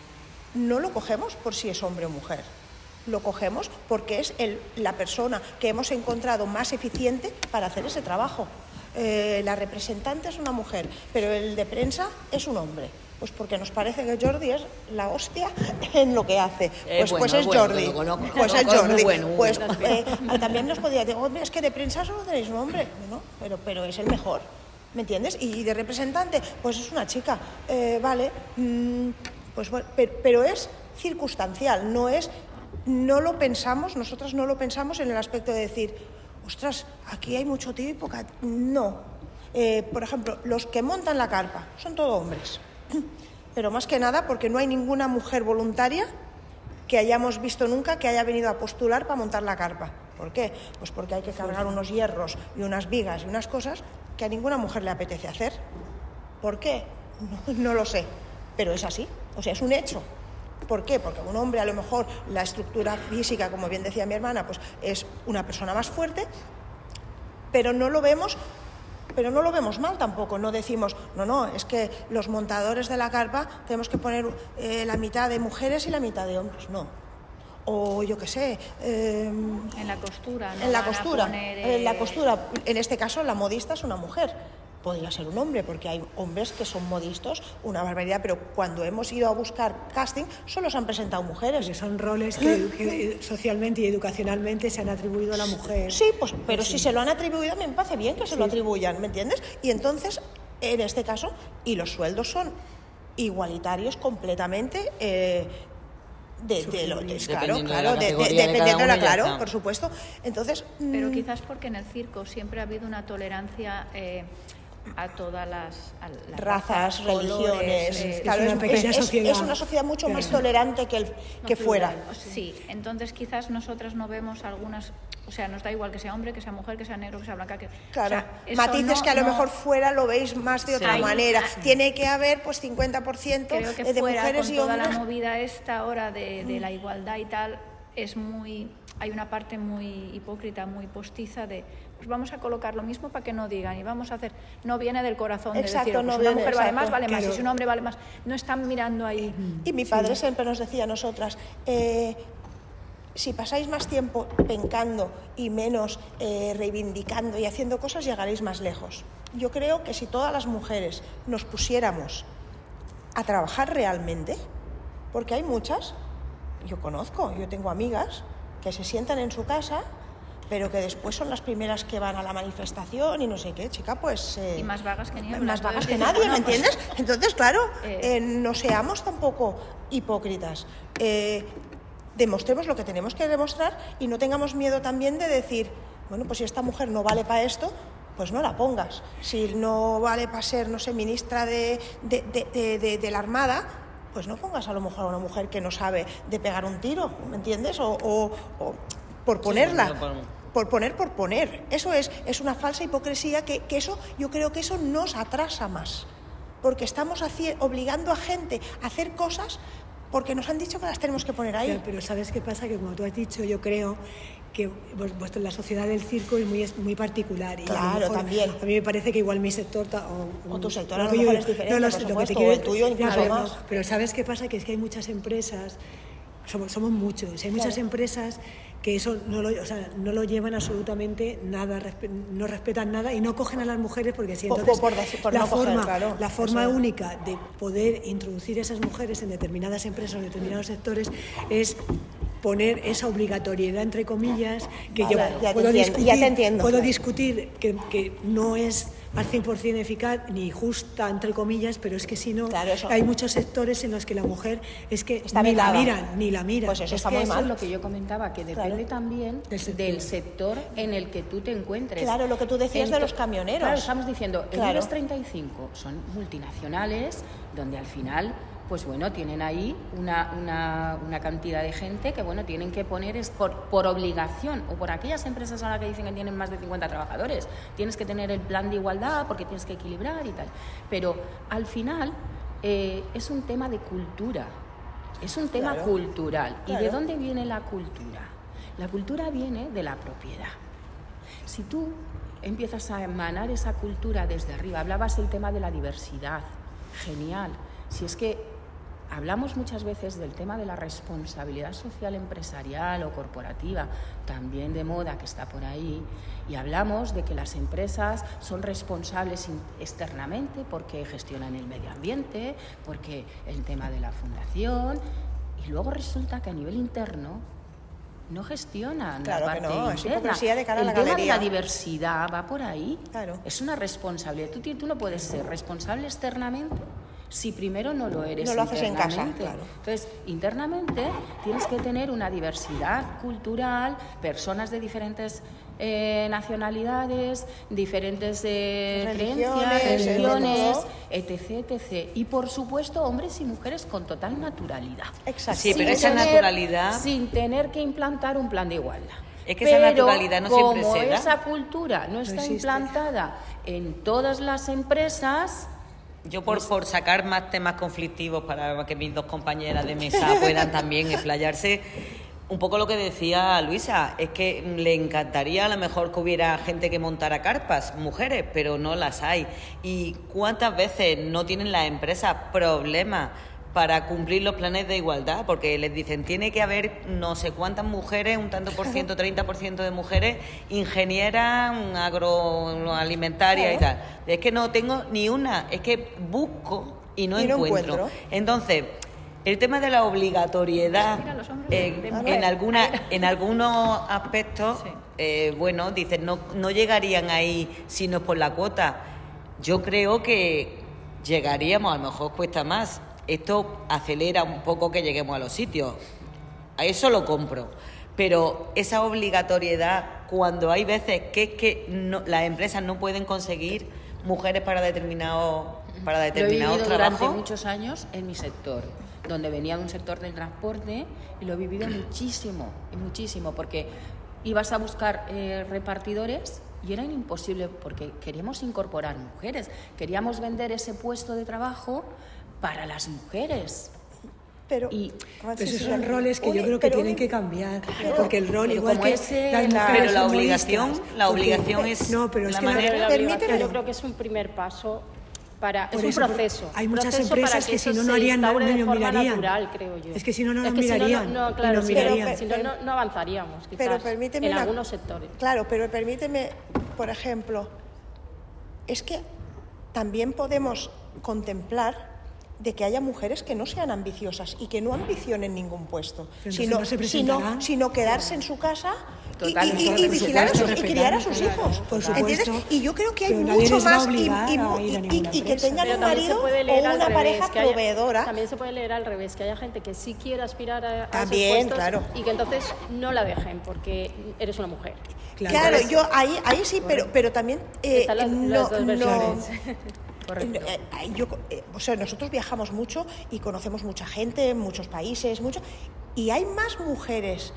no lo cogemos por si es hombre o mujer. Lo cogemos porque es el, la persona que hemos encontrado más eficiente para hacer ese trabajo. Eh, la representante es una mujer, pero el de prensa es un hombre. Pues porque nos parece que Jordi es la hostia en lo que hace. Pues, eh, bueno, pues es bueno, Jordi. Lo conozco, lo pues es conozco, Jordi. muy bueno, muy pues bueno. eh, también nos podría decir, hombre, es que de prensa solo tenéis un hombre, ¿no? Pero, pero es el mejor, ¿me entiendes? Y de representante, pues es una chica, eh, vale, mm, pues bueno, pero, pero es circunstancial, no es, no lo pensamos, nosotras no lo pensamos en el aspecto de decir, ostras, aquí hay mucho tío y poca... No. Eh, por ejemplo, los que montan la carpa son todos hombres. Pero más que nada porque no hay ninguna mujer voluntaria que hayamos visto nunca que haya venido a postular para montar la carpa. ¿Por qué? Pues porque hay que cargar unos hierros y unas vigas y unas cosas que a ninguna mujer le apetece hacer. ¿Por qué? No, no lo sé, pero es así, o sea, es un hecho. ¿Por qué? Porque un hombre, a lo mejor, la estructura física, como bien decía mi hermana, pues es una persona más fuerte, pero no lo vemos... Pero no lo vemos mal tampoco, no decimos, no, no, es que los montadores de la carpa tenemos que poner eh, la mitad de mujeres y la mitad de hombres, no. O yo qué sé... Eh, en la costura, ¿no? En la Van a costura, poner, eh... en la costura. En este caso, la modista es una mujer. Podría ser un hombre, porque hay hombres que son modistas, una barbaridad, pero cuando hemos ido a buscar casting, solo se han presentado mujeres. Porque son roles que, que socialmente y educacionalmente se han atribuido a la mujer. Sí, pues, pero sí. Si se lo han atribuido, me parece bien que se sí. lo atribuyan, ¿me entiendes? Y entonces, en este caso, y los sueldos son igualitarios completamente. Eh, De, de lo, de, claro, claro, de, de, de, dependiendo de la, claro, por supuesto. Entonces, pero mmm... quizás porque en el circo siempre ha habido una tolerancia eh, a todas las, a las razas, razas, religiones. Colores, eh, claro, es, una es, es, sociedad. es una sociedad mucho claro. más tolerante que, el, no que fuera. Sí, entonces quizás nosotras no vemos algunas. O sea, nos da igual que sea hombre, que sea mujer, que sea negro, que sea blanca. Que, claro, o sea, matices no, que a lo no... mejor fuera lo veis más de otra sí. manera. Sí. Tiene que haber pues cincuenta por ciento Creo que de fuera, mujeres con y toda hombres. la movida esta ahora de, de la igualdad y tal, es muy... Hay una parte muy hipócrita, muy postiza de pues vamos a colocar lo mismo para que no digan y vamos a hacer... No viene del corazón de exacto, decir, pues no una viene, mujer exacto. vale más, vale claro. más, y si un hombre vale más. No están mirando ahí. Y mi padre sí. siempre nos decía a nosotras... Eh, si pasáis más tiempo pencando y menos eh, reivindicando y haciendo cosas, llegaréis más lejos. Yo creo que si todas las mujeres nos pusiéramos a trabajar realmente, porque hay muchas, yo conozco, yo tengo amigas que se sientan en su casa, pero que después son las primeras que van a la manifestación y no sé qué, chica, pues... Eh, y más vagas que niebla. Más vagas que nadie, ¿me entiendes? Pues, Entonces, claro, eh, eh, no seamos tampoco hipócritas. Eh, demostremos lo que tenemos que demostrar y no tengamos miedo también de decir, bueno, pues si esta mujer no vale para esto, pues no la pongas. Si no vale para ser, no sé, ministra de, de, de, de, de, de la Armada, pues no pongas a lo mejor a una mujer que no sabe de pegar un tiro, ¿me entiendes? O, o, o por ponerla, sí, por poner, por poner. Eso es, es una falsa hipocresía que, que eso, yo creo que eso nos atrasa más, porque estamos haci- obligando a gente a hacer cosas porque nos han dicho que las tenemos que poner ahí. Claro, pero ¿sabes qué pasa? Que como tú has dicho, yo creo que vuestra, la sociedad del circo es muy, muy particular. Y claro, a lo mejor, también. A mí me parece que igual mi sector... O, o tu sector no, a lo mejor yo, es diferente, no, no, por lo supuesto, que te quiero, o el tuyo incluso claro, más. No, pero ¿sabes qué pasa? Que es que hay muchas empresas, somos, somos muchos, hay muchas claro. empresas que eso no lo, o sea, no lo llevan absolutamente nada, respe, no respetan nada y no cogen a las mujeres porque si entonces por, por, por, por la, no forma, coger, claro, la forma eso. única de poder introducir a esas mujeres en determinadas empresas o en determinados sectores es poner esa obligatoriedad, entre comillas, que vale, yo ya puedo, entiendo, discutir, ya te entiendo, puedo claro. discutir que, que no es al cien por ciento eficaz ni justa, entre comillas, pero es que si no, claro, hay muchos sectores en los que la mujer es que está ni vetada. la miran, ni la miran. Pues eso es está que muy eso mal. es lo que yo comentaba, que depende claro. también del sector. del sector en el que tú te encuentres. Claro, lo que tú decías Ento- de los camioneros. Claro, estamos diciendo, el claro. IBEX treinta y cinco son multinacionales donde al final, pues bueno, tienen ahí una, una, una cantidad de gente que, bueno, tienen que poner es por, por obligación o por aquellas empresas a las que dicen que tienen más de cincuenta trabajadores. Tienes que tener el plan de igualdad porque tienes que equilibrar y tal. Pero al final eh, es un tema de cultura, es un tema Claro. cultural. Claro. ¿Y de dónde viene la cultura? La cultura viene de la propiedad. Si tú empiezas a emanar esa cultura desde arriba, hablabas del tema de la diversidad, genial. Si es que hablamos muchas veces del tema de la responsabilidad social empresarial o corporativa, también de moda que está por ahí, y hablamos de que las empresas son responsables externamente porque gestionan el medio ambiente, porque el tema de la fundación, y luego resulta que a nivel interno no gestionan claro la parte que no, interna. es hipocresía de cara a el la tema galería. de la diversidad va por ahí. Claro. Es una responsabilidad. Tú, tú no puedes ser responsable externamente si primero no lo eres no lo haces en casa, internamente. claro. Entonces, internamente tienes que tener una diversidad cultural, personas de diferentes eh, nacionalidades, diferentes eh, Religiones, creencias, religiones, etc. etc, etcétera. Y, por supuesto, hombres y mujeres con total naturalidad. Exacto. Sí, pero Sin esa tener- naturalidad... Sin tener que implantar un plan de igualdad. Es que esa Pero naturalidad no siempre como se da. esa cultura no está existe. implantada en todas las empresas... Yo por, por sacar más temas conflictivos para que mis dos compañeras de mesa puedan también explayarse, un poco lo que decía Luisa, es que le encantaría a lo mejor que hubiera gente que montara carpas, mujeres, pero no las hay. ¿Y cuántas veces no tienen las empresas problemas para cumplir los planes de igualdad? Porque les dicen, tiene que haber no sé cuántas mujeres, un tanto por ciento, treinta por ciento de mujeres, ingenieras, agroalimentarias y tal. Es que no tengo ni una, es que busco y no, Y no encuentro. encuentro. Entonces, el tema de la obligatoriedad, Mira, los hombres eh, de- en, alguna, en algunos aspectos, Sí. eh, bueno, dicen, no, no llegarían ahí si no es por la cuota. yo creo que llegaríamos, a lo mejor cuesta más. Esto acelera un poco que lleguemos a los sitios. A eso lo compro. Pero esa obligatoriedad, cuando hay veces que es que no, las empresas no pueden conseguir mujeres para determinados para determinados trabajos. Lo he vivido trabajos. durante muchos años en mi sector, donde venía de un sector del transporte, y lo he vivido muchísimo, muchísimo, porque ibas a buscar eh, repartidores y era imposible, porque queríamos incorporar mujeres, queríamos vender ese puesto de trabajo para las mujeres. Pero, y, pero esos son roles que yo creo que tienen que cambiar, claro, porque el rol igual como que ese, las la, mujeres pero la son obligación modistas, la porque, obligación es no, pero es la que manera la, de permíteme, yo creo que es un primer paso para Por es eso, un proceso. Hay muchas proceso empresas que, que si no, no no harían nada, no de lo forma mirarían. natural, creo yo. Es que si no, no es nos que mirarían. Si no, no, claro, nos si, mirarían. no, si no, no, no avanzaríamos, quizás, pero permíteme en una, algunos sectores. Claro, pero permíteme, por ejemplo, es que también podemos contemplar de que haya mujeres que no sean ambiciosas y que no ambicionen ningún puesto, sino, no se sino, sino quedarse en su casa y, Total, y, y, y vigilar a sus, y criar a sus hijos. Por supuesto. ¿Entiendes? Y yo creo que hay Pero nadie mucho les va a más y, obligar y, a ir a y- ninguna y que empresa. tengan Pero un también se marido puede leer o al una revés, pareja que haya- proveedora. También se puede leer al revés, que haya gente que sí quiere aspirar a, a También, esos puestos claro. y que entonces no la dejen porque eres una mujer. Claro, Claro, por eso. yo ahí, ahí sí, pero, pero también eh, Están las, no, las dos no, versiones. correcto. Eh, eh, yo, eh, o sea, nosotros viajamos mucho y conocemos mucha gente en muchos países, mucho, y hay más mujeres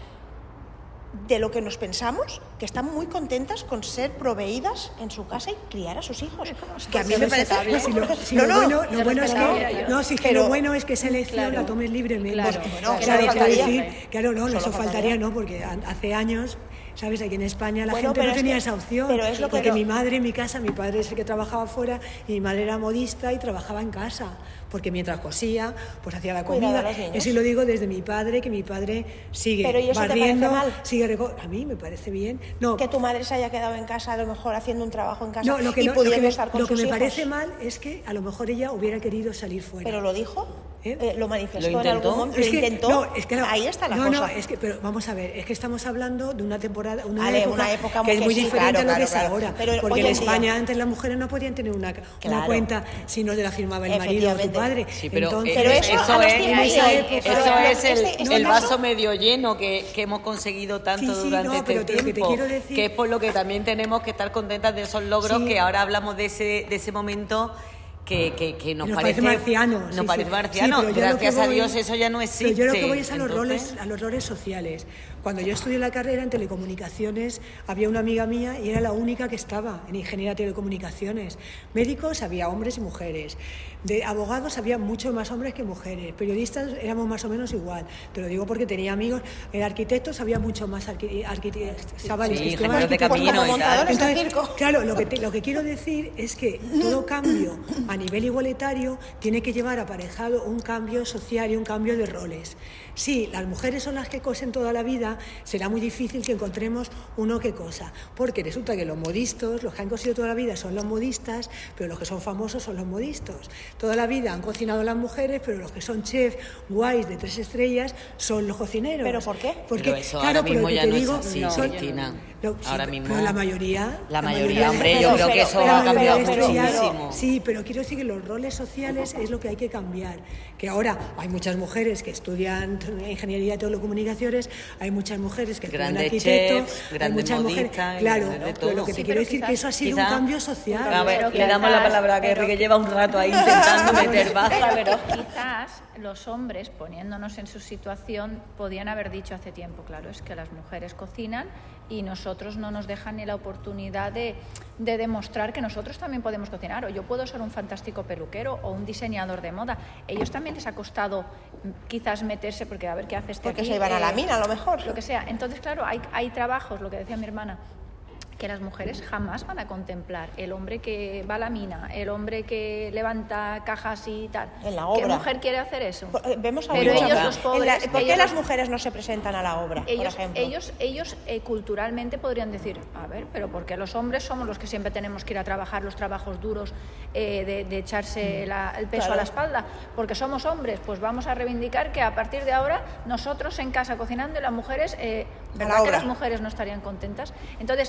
de lo que nos pensamos que están muy contentas con ser proveídas en su casa y criar a sus hijos. Que a mí me parece respetable. Si lo, si no, lo no, bueno, lo bueno es que, no, si es que pero- lo bueno es que esa elección Claro. la tomes libremente. Claro, Pues, bueno, claro, solo quiero faltaría. decir, claro, no, no, Solo eso faltaría, faltaría. no, porque a- hace años, sabes, aquí en España la Bueno, gente pero no es tenía que- esa opción, pero es lo que porque no- mi madre en mi casa, mi padre es el que trabajaba fuera y mi madre era modista y trabajaba en casa, porque mientras cosía, pues hacía la Cuidaba a comida. los niños. Eso lo digo desde mi padre, que mi padre sigue Pero ¿y eso te barriendo, parece mal? sigue reco- a mí me parece bien. No, que tu madre se haya quedado en casa, a lo mejor haciendo un trabajo en casa no, lo que, y no- lo pudiendo que me, estar con lo que sus me hijos. parece mal es que a lo mejor ella hubiera querido salir fuera. ¿Pero lo dijo? ¿Eh? Eh, ¿Lo manifestó ¿Lo en intentó? algún momento? Es ¿Lo que, intentó? no, es que no, Ahí está la no, cosa. No, es que, pero vamos a ver, es que estamos hablando de una temporada, una, Vale, época, una época que es que muy sí, diferente claro, a lo claro, que es claro. ahora. Pero porque hoy en en día- España antes las mujeres no podían tener una, una Claro. cuenta si no se la firmaba el marido o tu Efectivamente. padre. Sí, pero, Entonces, eh, Pero eso eso, a los es, tiempos de hoy, eso pero es el, este- este el caso- vaso medio lleno que, que hemos conseguido tanto Sí, sí, durante no, este pero te- lo que te tiempo, quiero decir- que es por lo que también tenemos que estar contentas de esos logros, Sí. que ahora hablamos de ese, de ese momento que, que, que nos, nos parece marciano. nos sí, parece sí. marciano. Sí, pero yo lo Gracias que a voy- Dios eso ya no existe. Pero yo lo que voy es a los, Entonces, roles, a los roles sociales. Cuando yo estudié la carrera en telecomunicaciones, había una amiga mía y era la única que estaba en ingeniería de telecomunicaciones. Médicos había hombres y mujeres. De abogados había muchos más hombres que mujeres. Periodistas éramos más o menos igual. Te lo digo porque tenía amigos. En arquitectos había mucho más arqui- arquitectos. chavales Sí, que estudiaban ingenieros de arquitectura. camino y tal. montadores de Entonces, circo. claro, lo que, te- lo que quiero decir es que todo cambio a nivel igualitario tiene que llevar aparejado un cambio social y un cambio de roles. Sí, las mujeres son las que cosen toda la vida, será muy difícil que encontremos uno que cosa, porque resulta que los modistas, los que han cosido toda la vida son los modistas, pero los que son famosos son los modistas. Toda la vida han cocinado las mujeres, pero los que son chefs guays de tres estrellas son los cocineros. ¿Pero por qué? Porque, Pero eso claro, ahora pero mismo lo que ya te no es digo, así, son- Cristina. no, sí, Ahora pero mismo- la mayoría... La mayoría, hombre, yo pero- creo que pero- eso pero ha la mayoría cambiado de estrellas- muchísimo. Sí, pero quiero decir que los roles sociales es lo que hay que cambiar. Que ahora hay muchas mujeres que estudian ingeniería de telecomunicaciones, hay muchas mujeres que estudian Grandes arquitectos, chefs, hay grandes muchas mujeres... modistas, Claro, de pero todo. lo que te Sí, quiero pero decir que eso ha sido quizá- un cambio social. A ver, Pero le damos la quizás- palabra a Kerry, pero- que lleva un rato ahí intentando meter baza, pero... Quizás los hombres, poniéndonos en su situación, podían haber dicho hace tiempo, claro, es que las mujeres cocinan y nosotros no nos dejan ni la oportunidad de, de demostrar que nosotros también podemos cocinar, o yo puedo ser un fantástico peluquero o un diseñador de moda. Ellos también les ha costado mm, quizás meterse, porque a ver qué hace este Porque aquí, se iban a la eh, mina, a lo mejor. Lo que sea. Entonces, claro, hay, hay trabajos, lo que decía mi hermana, que las mujeres jamás van a contemplar. El hombre que va a la mina, el hombre que levanta cajas y tal. En la ¿Qué obra. mujer quiere hacer eso? Por- eh, Vemos a Pero mucha- ellos, los en pobres... la- ¿Por qué ellos- las mujeres no se presentan a la obra, por ellos, ejemplo? ellos, ellos eh, culturalmente podrían decir, a ver, pero porque los hombres somos los que siempre tenemos que ir a trabajar los trabajos duros eh, de, de echarse la- el peso Claro. a la espalda, porque somos hombres, pues vamos a reivindicar que a partir de ahora nosotros en casa cocinando y las mujeres, eh, A ¿verdad la que obra. las mujeres no estarían contentas? Entonces, Pues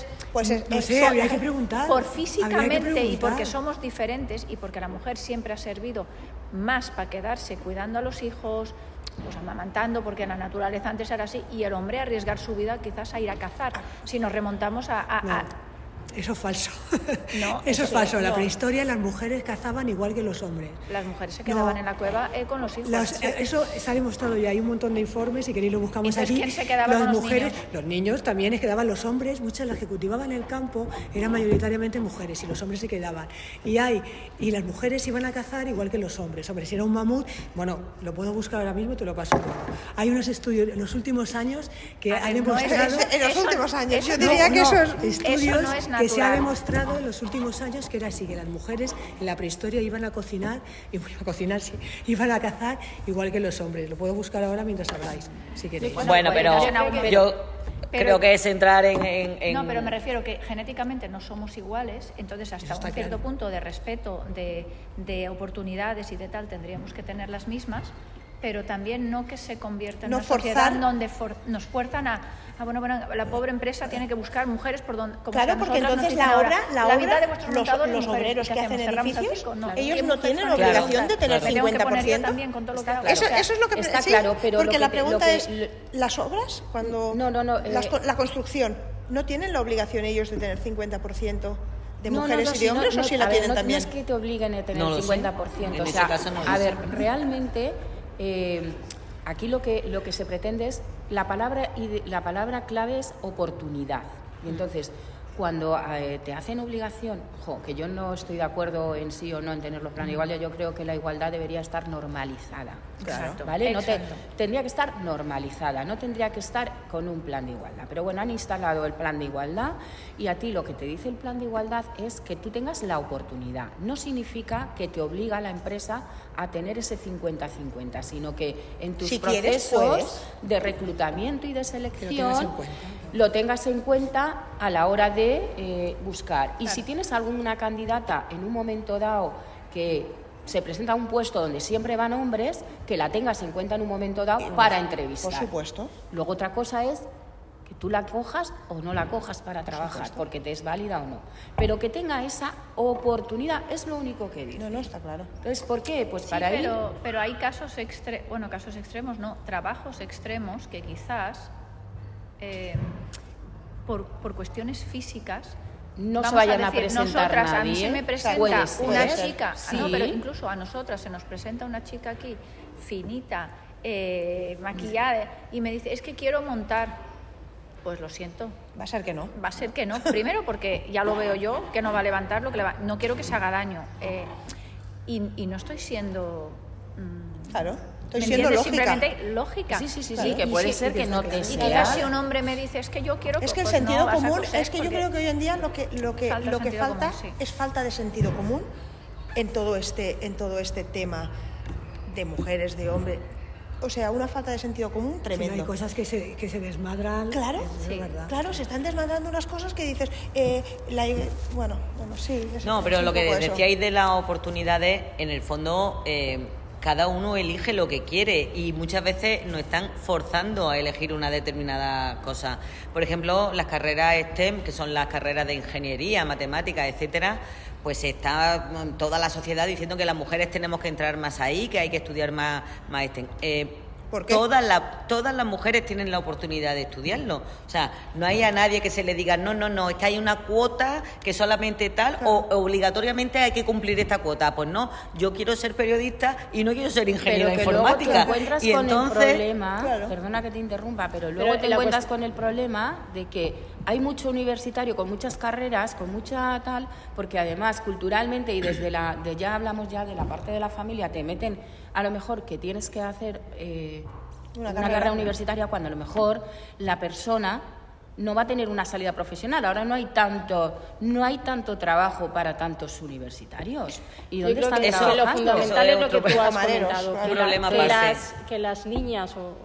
Pues es, no es, sé, so- habría que preguntar. Por Habría que físicamente y preguntar. porque somos diferentes y porque la mujer siempre ha servido más para quedarse cuidando a los hijos, pues amamantando, porque la naturaleza antes era así, y el hombre arriesgar su vida quizás a ir a cazar. Si nos remontamos a... a- No. a- Eso es falso. No, eso es eso falso. En la no. prehistoria las mujeres cazaban igual que los hombres. las mujeres se quedaban No. en la cueva eh, con los hijos. Los- eh, eso se ha demostrado ya, hay un montón de informes, si queréis lo buscamos Entonces, aquí. ¿quién se quedaba Las con los mujeres, niños? los niños también se quedaban los hombres, muchas de las que cultivaban el campo eran mayoritariamente mujeres y los hombres se quedaban. Y hay y las mujeres iban a cazar igual que los hombres. Hombre, si era un mamut, bueno, lo puedo buscar ahora mismo y te lo paso todo. Hay unos estudios en los últimos años que Ah, han no es- demostrado... en los Eso- últimos años, eso yo no, diría que No, eso es... estudios no es que se ha natural. demostrado en los últimos años que era así, que las mujeres en la prehistoria iban a cocinar, y bueno, a cocinar sí, iban a cazar igual que los hombres. Lo puedo buscar ahora mientras habláis, si queréis. Bueno, pues, pero yo no sé, yo pero- creo que es entrar en... en- en- No, pero me refiero que genéticamente no somos iguales, entonces hasta Eso está un cierto claro. punto de respeto, de, de oportunidades y de tal, tendríamos que tener las mismas, pero también no que se convierta en No una sociedad forzar. donde for- nos fuerzan a, ah, bueno, bueno, la pobre empresa tiene que buscar mujeres por donde... como Claro, si a porque nosotras nos entonces dicen la ahora, obra, la obra, mitad de vuestros los, montadores los mujeres, obreros ¿qué que hacemos? hacen ¿Cerramos el edificios, circo? No. ellos ¿Qué no mujer tienen con obligación quién? de tener Me tengo que cincuenta por poner yo ciento. también con todo lo que hago. Eso, O sea, eso es lo que está sí, claro, pero porque lo la que te- lo pregunta que- es, ¿las obras, cuando No, no, no, las eh, co- la construcción, no tienen la obligación ellos de tener cincuenta por ciento de No, no, mujeres no, y si de no- hombres no, o si la a ver, tienen no, también? No es que te obliguen a tener No lo el sé. cincuenta por ciento. En o ese sea, caso no lo a sé. ver, realmente eh, aquí lo que, lo que se pretende es, la palabra, ide- la palabra clave es oportunidad. Y entonces, cuando eh, te hacen obligación, jo, que yo no estoy de acuerdo en sí o no en tener los planes de igualdad, yo creo que la igualdad debería estar normalizada. Exacto, ¿Vale? No te- exacto. tendría que estar normalizada, no tendría que estar con un plan de igualdad. Pero bueno, han instalado el plan de igualdad y a ti lo que te dice el plan de igualdad es que tú tengas la oportunidad. No significa que te obliga la empresa a tener ese cincuenta cincuenta, sino que en tus Si quieres, procesos puedes. de reclutamiento y de tengas en selección cuenta, lo tengas en cuenta a la hora de eh, buscar. Y si tienes alguna candidata en un momento dado que se presenta a un puesto donde siempre van hombres, que la tengas en cuenta en un momento dado para entrevistar. Por supuesto. Luego otra cosa es que tú la cojas o no la cojas para trabajar, porque te es válida o no. Pero que tenga esa oportunidad, es lo único que digo. No, no, está claro. Entonces, ¿por qué? Pues Sí, para ir... pero, pero hay casos extremos, bueno, casos extremos, no, trabajos extremos que quizás eh, por, por cuestiones físicas No se vamos vayan a decir, presentar nosotras, a mí nadie. se me presenta Puede ser. una Puede ser. chica, Sí. no, pero incluso a nosotras se nos presenta una chica aquí finita, eh, maquillada y me dice, es que quiero montar. Pues lo siento, Va a ser que no. va a ser que no. Primero porque ya lo veo yo, que no va a levantar lo que le va... No quiero que se haga daño. Eh, y, y no estoy siendo... mm, Claro. Estoy ¿me siendo entiendes? lógica. Simplemente lógica. Sí, sí, sí, Claro. sí, que Y puede si- ser que no te Y sea. quizás si un hombre me dice, es que yo quiero... Es que el pues no, sentido vas a común, coser es que yo porque- creo que hoy en día lo que, lo que, Falta lo que sentido falta común, sí. es falta de sentido común en todo este, en todo este tema de mujeres, de hombres. O sea, una falta de sentido común Sí, tremendo. hay cosas que se, que se desmadran. Claro, es sí, verdad. Claro, se están desmadrando unas cosas que dices, eh, la- bueno, bueno, sí. es- No, es pero un lo que poco eso. decíais de las oportunidades, en el fondo, eh, cada uno elige lo que quiere y muchas veces nos están forzando a elegir una determinada cosa. Por ejemplo, las carreras STEM, que son las carreras de ingeniería, matemáticas, etcétera, pues está toda la sociedad diciendo que las mujeres tenemos que entrar más ahí, que hay que estudiar más, más STEM. Eh, ¿Por qué? Todas, la- todas las mujeres tienen la oportunidad de estudiarlo. O sea, no hay a nadie que se le diga, no, no, no, es que hay una cuota que solamente tal, o obligatoriamente hay que cumplir esta cuota. Pues no, yo quiero ser periodista y no quiero ser ingeniera Pero que informática. luego te encuentras y con entonces, el problema, Claro. perdona que te interrumpa, pero luego Pero te la encuentras cuest- con el problema de que hay mucho universitario con muchas carreras, con mucha tal, porque además culturalmente y desde la, de ya hablamos ya de la parte de la familia, te meten a lo mejor que tienes que hacer eh, Una una, carrera. carrera universitaria cuando a lo mejor la persona no va a tener una salida profesional. Ahora no hay tanto, no hay tanto trabajo para tantos universitarios. ¿Y Yo dónde creo están que eso, lo trabajando? fundamental Eso es es lo otro que tú has camareros, comentado, un que, problema que aparte. las, que las niñas o,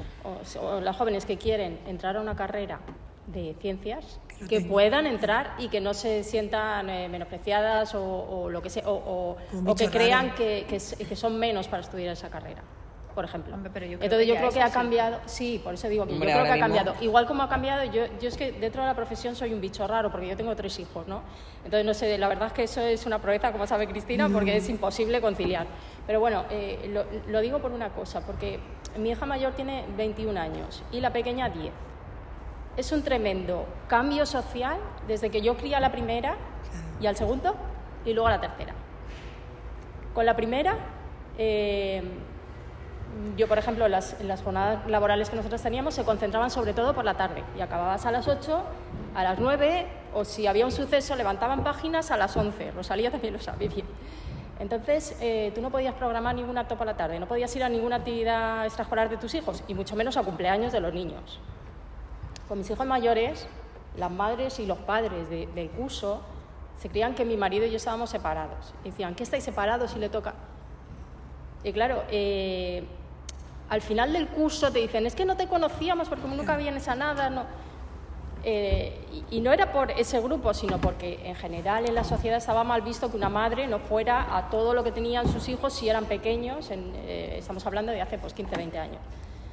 o- o- o las jóvenes que quieren entrar a una carrera de ciencias, que puedan entrar y que no se sientan eh, menospreciadas o, o lo que sea, o, o- Un o que bicho crean raro. que, que s- que son menos para estudiar esa carrera. por ejemplo. Hombre, pero yo creo Entonces que yo creo que es ha así. cambiado, sí, por eso digo que Hombre, yo creo que ha ahora mismo- cambiado. Igual como ha cambiado, yo, yo es que dentro de la profesión soy un bicho raro, porque yo tengo tres hijos, ¿no? Entonces, no sé, la verdad es que eso es una proeza, como sabe Cristina, porque es imposible conciliar. Pero bueno, eh, lo, lo digo por una cosa, porque mi hija mayor tiene veintiún años y la pequeña diez. Es un tremendo cambio social desde que yo crié a la primera y al segundo y luego a la tercera. Con la primera, eh, yo por ejemplo, las, las jornadas laborales que nosotros teníamos se concentraban sobre todo por la tarde y acababas a las ocho, a las nueve, o si había un suceso levantaban páginas a las once. Rosalía también lo sabe bien. Entonces, eh, tú no podías programar ningún acto por la tarde, no podías ir a ninguna actividad extraescolar de tus hijos y mucho menos a cumpleaños de los niños. Con mis hijos mayores, las madres y los padres de, del curso se creían que mi marido y yo estábamos separados. Y decían, ¿qué estáis separados si le toca? Y claro, eh, al final del curso te dicen, es que no te conocíamos porque nunca vienes a nada. No. Eh, y, y no era por ese grupo, sino porque en general en la sociedad estaba mal visto que una madre no fuera a todo lo que tenían sus hijos si eran pequeños. En, eh, estamos hablando de hace pues, quince, veinte años.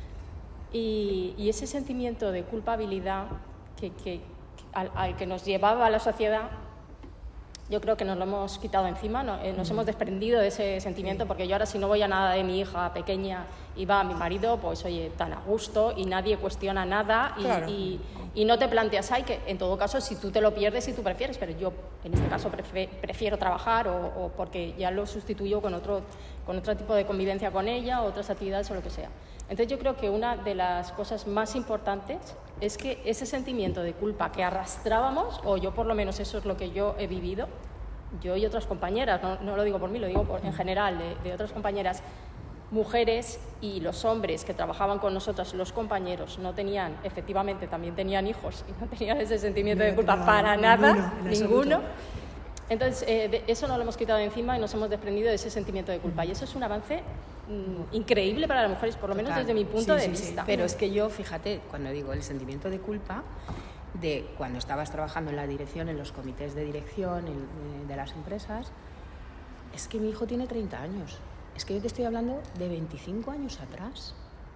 Y, y ese sentimiento de culpabilidad que, que, al, al que nos llevaba la sociedad, yo creo que nos lo hemos quitado encima, ¿no? eh, nos hemos desprendido de ese sentimiento, porque yo ahora si no voy a nada de mi hija pequeña y va a mi marido, pues oye, tan a gusto y nadie cuestiona nada y, Claro. y, y no te planteas, ay, que en todo caso si tú te lo pierdes y tú prefieres, pero yo en este caso prefe- prefiero trabajar o, o porque ya lo sustituyo con otro, con otro tipo de convivencia con ella, otras actividades o lo que sea. Entonces yo creo que una de las cosas más importantes es que ese sentimiento de culpa que arrastrábamos, o yo por lo menos eso es lo que yo he vivido, yo y otras compañeras, no, no lo digo por mí, lo digo por, en general, de, de otras compañeras, mujeres y los hombres que trabajaban con nosotras, los compañeros, no tenían, efectivamente también tenían hijos y no tenían ese sentimiento No, de culpa no, para ninguno, nada, en ninguno. absoluto. Entonces, eh, de, eso nos lo hemos quitado de encima y nos hemos desprendido de ese sentimiento de culpa. Y eso es un avance mm, increíble para las mujeres, por lo menos Total. desde mi punto Sí, de sí, sí. vista. Pero es que yo, fíjate, cuando digo el sentimiento de culpa, de cuando estabas trabajando en la dirección, en los comités de dirección en- eh, de las empresas, es que mi hijo tiene treinta años. Es que yo te estoy hablando de veinticinco años atrás.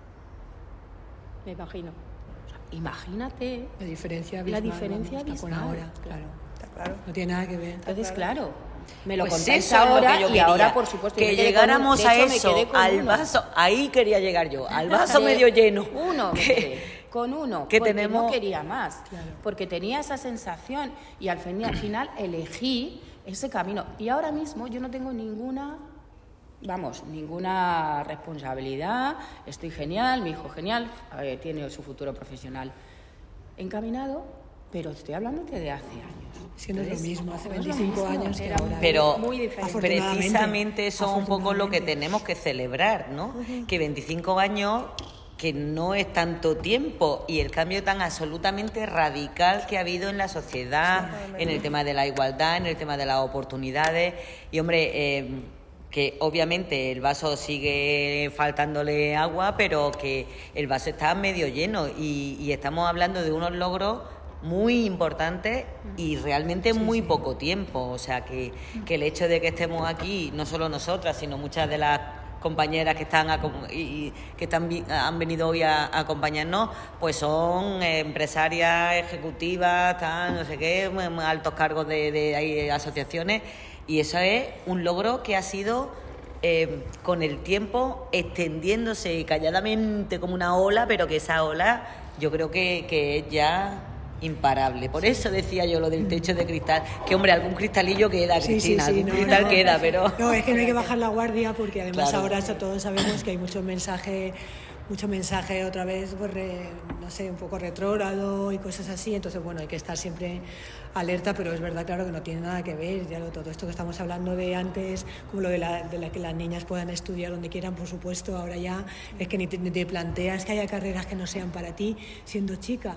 Me imagino. O sea, imagínate La diferencia la abismal, diferencia vamos, está con abismal. ahora, claro. Está claro. No tiene nada que ver. Entonces, claro, me lo Pues contáis eso es lo ahora que yo y quería, ahora, por supuesto, yo que me quedé con llegáramos uno. De a hecho, me eso, quedé con al uno. vaso, ahí quería llegar yo, al vaso De medio lleno. Uno, me Que- quedé, con uno, que porque tenemos- no quería más, Claro. porque tenía esa sensación y al, fin, al final elegí ese camino. Y ahora mismo yo no tengo ninguna, vamos, ninguna responsabilidad, estoy genial, mi hijo genial, eh, tiene su futuro profesional encaminado, pero estoy hablándote de hace años. Es que no es lo Entonces, mismo hace no es lo veinticinco mismo, años que era ahora. Pero Muy diferente. Afortunadamente. precisamente eso es un poco lo que Afortunadamente. tenemos que celebrar, ¿no? Que veinticinco años, que no es tanto tiempo, y el cambio tan absolutamente radical que ha habido en la sociedad, en el tema de la igualdad, en el tema de las oportunidades. Y hombre, eh, que obviamente el vaso sigue faltándole agua, pero que el vaso está medio lleno y, y estamos hablando de unos logros muy importantes y realmente muy poco tiempo. O sea, que, que el hecho de que estemos aquí, no solo nosotras, sino muchas de las compañeras que están acom- y, y que están vi- han venido hoy a, a acompañarnos, pues son eh, empresarias, ejecutivas, tal, no sé qué, muy- muy altos cargos de, de, ahí, de asociaciones, y eso es un logro que ha sido eh, con el tiempo extendiéndose calladamente como una ola, pero que esa ola yo creo que, que es ya imparable. Por eso decía yo lo del techo de cristal, que hombre, algún cristalillo queda, Sí, Cristina, sí, sí, algún no, cristal no. queda, pero... No, es que no hay que bajar la guardia porque además Claro. ahora eso todos sabemos que hay mucho mensaje, mucho mensaje otra vez, pues, re- no sé, un poco retrógrado y cosas así, entonces bueno, hay que estar siempre alerta, pero es verdad, claro, que no tiene nada que ver, ya lo- todo esto que estamos hablando de antes, como lo de, la, de la que las niñas puedan estudiar donde quieran, por supuesto, ahora ya es que ni te, ni te planteas que haya carreras que no sean para ti siendo chica.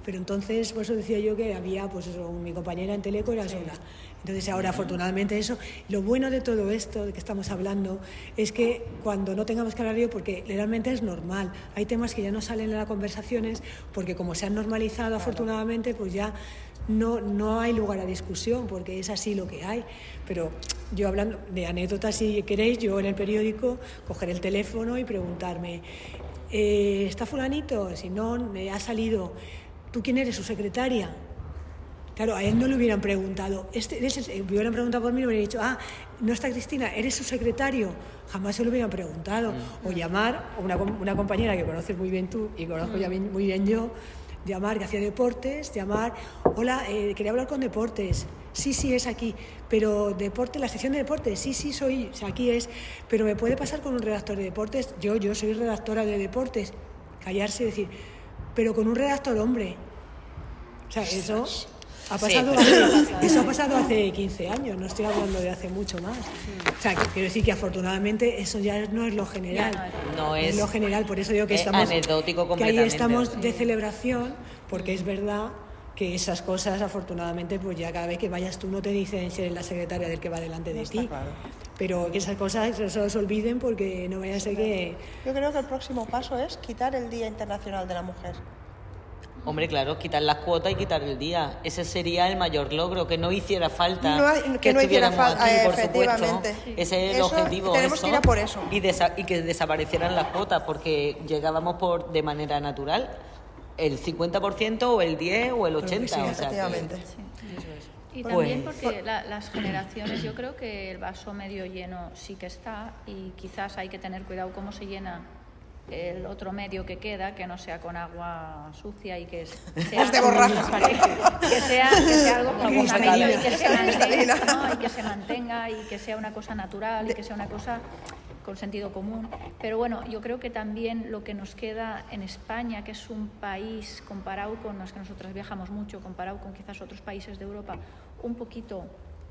pero entonces, por eso decía yo que había, pues eso, mi compañera en Teleco era sola. Entonces ahora, afortunadamente, eso. Lo bueno de todo esto de que estamos hablando es que cuando no tengamos que hablar yo, porque realmente es normal, hay temas que ya no salen en las conversaciones, porque como se han normalizado, claro, afortunadamente, pues ya no, no hay lugar a discusión, porque es así lo que hay. Pero yo, hablando de anécdotas, si queréis, yo en el periódico coger el teléfono y preguntarme, eh, ¿está fulanito? Si no, me ha salido, ¿tú quién eres, su secretaria? Claro, a él no le hubieran preguntado, este, eres, me hubieran preguntado por mí, le hubieran dicho, ah, no está Cristina, ¿eres su secretario? Jamás se lo hubieran preguntado. Mm. O llamar, o una, una compañera que conoces muy bien tú y conozco mm. ya bien, muy bien yo, llamar, que hacía deportes, llamar, hola, eh, quería hablar con deportes, sí, sí, es aquí, pero deporte, la sección de deportes, sí, sí, soy, o sea, aquí es, pero ¿me puede pasar con un redactor de deportes? Yo, yo soy redactora de deportes, callarse y decir, pero con un redactor hombre. O sea, eso ha pasado, sí, hace, eso ha pasado hace quince años, no estoy hablando de hace mucho más. O sea, quiero decir que afortunadamente eso ya no es lo general. No es, es lo general, por eso digo que es estamos, anecdótico que ahí completamente. estamos de celebración, porque es verdad que esas cosas, afortunadamente, pues ya cada vez que vayas tú no te dicen si eres la secretaria del que va delante de no ti. Claro. Pero que esas cosas no se os olviden porque no vaya a ser que... Yo creo que el próximo paso es quitar el Día Internacional de la Mujer. Hombre, claro, quitar las cuotas y quitar el día. Ese sería el mayor logro, que no hiciera falta no, que, que no estuviéramos hiciera fa- aquí, por supuesto. Sí. Ese es el eso, objetivo. Tenemos eso, que ir a por eso. Y, desa- y que desaparecieran las cuotas, porque llegábamos por de manera natural el cincuenta por ciento o el diez o el ochenta por ciento. Sí, o sea, efectivamente. Que, sí. Y pues, también porque la, las generaciones, yo creo que el vaso medio lleno sí que está y quizás hay que tener cuidado cómo se llena el otro medio que queda, que no sea con agua sucia y que sea, de borraja. que sea, que sea algo con medio y que se mantenga, ¿no? Y que se mantenga y que sea una cosa natural y que sea una cosa con sentido común. Pero bueno, yo creo que también lo que nos queda en España, que es un país comparado con los que nosotras viajamos mucho, comparado con quizás otros países de Europa, un poquito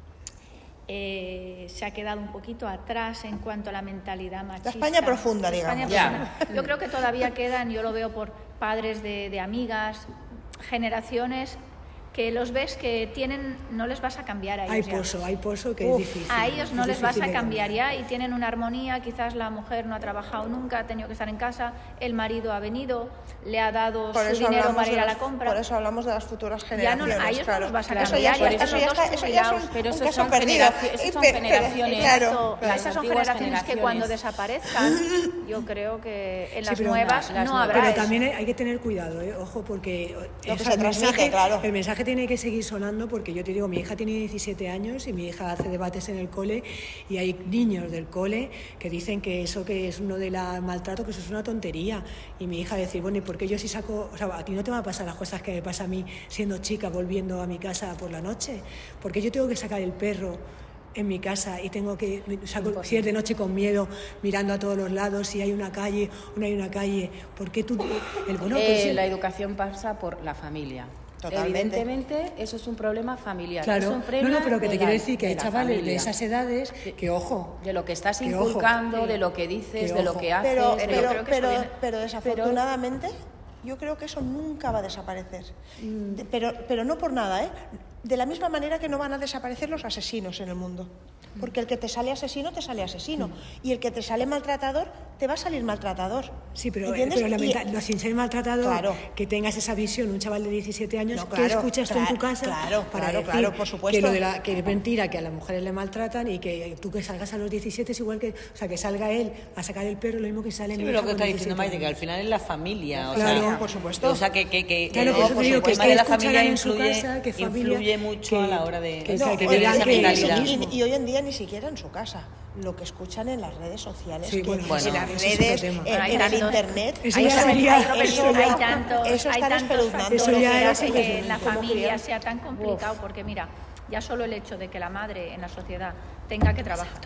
Eh, se ha quedado un poquito atrás en cuanto a la mentalidad machista. La España profunda, la España digamos. Profunda. Yo creo que todavía quedan, yo lo veo por padres de, de amigas, generaciones que los ves que tienen, no les vas a cambiar a ellos. Hay ya. pozo, hay pozo que Uf, es difícil. A ellos no es les vas a cambiar cambiar. ya y tienen una armonía, quizás la mujer no ha trabajado nunca, ha tenido que estar en casa, el marido ha venido, le ha dado por su dinero para ir a la los, compra. Por eso hablamos de las futuras generaciones. Ya no, a ellos claro. no los vas a Eso cambiar, ya, ya eso ya, está, eso ya son pero un eso caso son perdido. Generaciones, eso son generaciones. Claro, Esto, claro. esas son generaciones que cuando desaparezcan, yo creo que en las sí, nuevas las no nuevas. habrá Pero eso. también hay que tener cuidado, ¿eh? Ojo, porque Lo que esa, se el, transmite, mensaje, claro. el mensaje tiene que seguir sonando, porque yo te digo, mi hija tiene diecisiete años y mi hija hace debates en el cole y hay niños del cole que dicen que eso que es uno de la maltrato, que eso es una tontería. Y mi hija dice, bueno, ¿y por qué yo si saco, o sea, a ti no te va a pasar las cosas que me pasa a mí siendo chica volviendo a mi casa por la noche? ¿Por qué yo tengo que sacar el perro en mi casa y tengo que saco, si es de noche con miedo mirando a todos los lados, si hay una calle o no hay una calle? ¿Por qué tú el bueno eh, pues, la educación pasa por la familia? Totalmente. Evidentemente, eso es un problema familiar. Claro, es un problema no, no, pero que te de quiero la, decir que hay de chavales familia. de esas edades que, ojo, de lo que estás que inculcando, ojo, de lo que dices, que de lo ojo. que haces. Pero, de pero, lo- creo que pero, eso viene- pero desafortunadamente, yo creo que eso nunca va a desaparecer. De- pero, pero no por nada, ¿eh? De la misma manera que no van a desaparecer los asesinos en el mundo. Porque el que te sale asesino, te sale asesino. Y el que te sale maltratador, te va a salir maltratador. sí, pero, ¿Entiendes? pero lamenta- Y- no, sin ser maltratador, Claro. que tengas esa visión, un chaval de diecisiete años, No, ¿qué claro, escuchas tú en tu claro, casa claro, para claro, decir claro, por supuesto. que lo de la, que es mentira, que a las mujeres le maltratan y que tú que salgas a los diecisiete es igual que, o sea, que salga él a sacar el perro, lo mismo que sale Sí, mi pero hija lo que con está diciendo diecisiete Maite, que al años. final es la familia. O Claro, sea, por supuesto. O sea, que, que, que, Claro, que por eso el digo que tema es de la que familia escucharán en su influye, casa, que familia- influye mucho que- a la hora de, que- de que y, digan esa que mentalidad. eso y- mismo. y hoy en día ni siquiera en su casa, lo que escuchan en las redes sociales, Sí, que bueno, bueno, en las eso es otro redes, tema. en, Bueno, hay en el tantos- internet, Eso hay ya tantos- sería- hay tantos- eso hay ya- tantos- eso hay está tantos espeluznante. Eso factores ya que es hacen que la impresionante. Como familia criar. sea tan complicado, porque mira, ya solo el hecho de que la madre en la sociedad tenga que trabajar,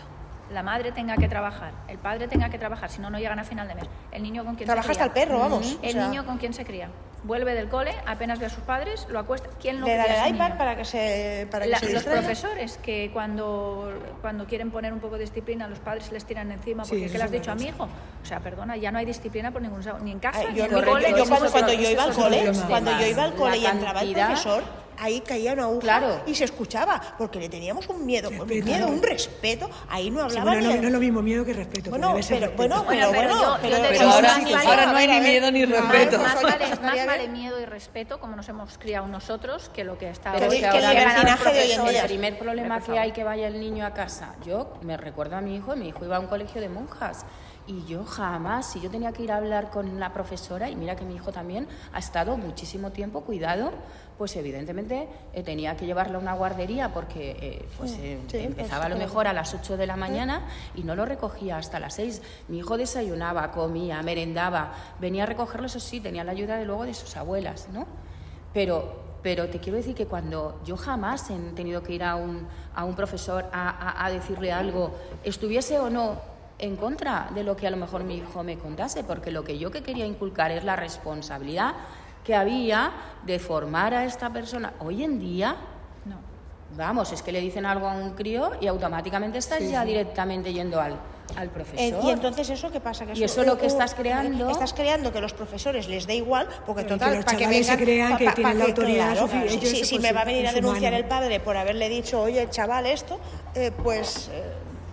la madre tenga que trabajar, el padre tenga que trabajar, si no, no llegan a final de mes. El niño con quién se cría. Trabaja hasta el perro, vamos. El o sea... niño con quién se cría. Vuelve del cole, apenas ve a sus padres, lo acuesta. ¿Quién lo Le cría da a ese el iPad niño? para que se, para que La, se los distraiga. profesores que cuando, cuando quieren poner un poco de disciplina, los padres les tiran encima porque Sí, ¿qué le has eso es dicho a mi verdad. hijo? O sea, perdona, ya no hay disciplina por ningún lado, ni en casa, Ay, ni yo, en no, el cole. yo ni en cuando, los cuando otros- yo iba al esos cole, otros cuando temas. yo iba al cole y La entraba el cantidad- profesor, ahí caía una aguja Claro. y se escuchaba, porque le teníamos un miedo, un Respeto, miedo, ¿no? un respeto, ahí no Sí, hablaba bueno, ni... no, no es lo mismo miedo que respeto. Bueno, debe ser pero, respeto. bueno, pero Bueno, pero bueno, yo- yo te Pero digo, ahora, más vale- ahora no hay ni miedo ni Más, respeto. más Pues, vale, oye, más estaría vale bien. miedo y respeto, como nos hemos criado nosotros, que lo que está Que hoy. el- que que el ahora llegan a los libertinaje de hoy en profesores. día. El primer problema Por que favor. hay que vaya el niño a casa. Yo me recuerdo a mi hijo, mi hijo iba a un colegio de monjas y yo jamás, si yo tenía que ir a hablar con la profesora, y mira que mi hijo también ha estado muchísimo tiempo cuidado, pues evidentemente eh, tenía que llevarlo a una guardería porque eh, pues, eh, Sí, empezaba pues, a lo claro. mejor a las ocho de la mañana y no lo recogía hasta las seis. Mi hijo desayunaba, comía, merendaba, venía a recogerlo, eso sí, tenía la ayuda de luego de sus abuelas, ¿no? Pero Pero te quiero decir que cuando yo jamás he tenido que ir a un, a un profesor a, a, a decirle algo, estuviese o no en contra de lo que a lo mejor mi hijo me contase, porque lo que yo que quería inculcar es la responsabilidad que había de formar a esta persona. Hoy en día, No. vamos, es que le dicen algo a un crío y automáticamente estás Sí, ya sí. directamente yendo al, al profesor. Eh, y entonces eso qué pasa, que Y eso lo que estás creando- estás creando que los profesores les dé igual, porque Pero total, que los para que chavales se vengan, crean pa- que pa- tienen pa- la autoridad claro, sufi- si, ellos si- si por me su- va a venir a en su denunciar mano. el padre por haberle dicho, oye, chaval, esto, eh, pues eh,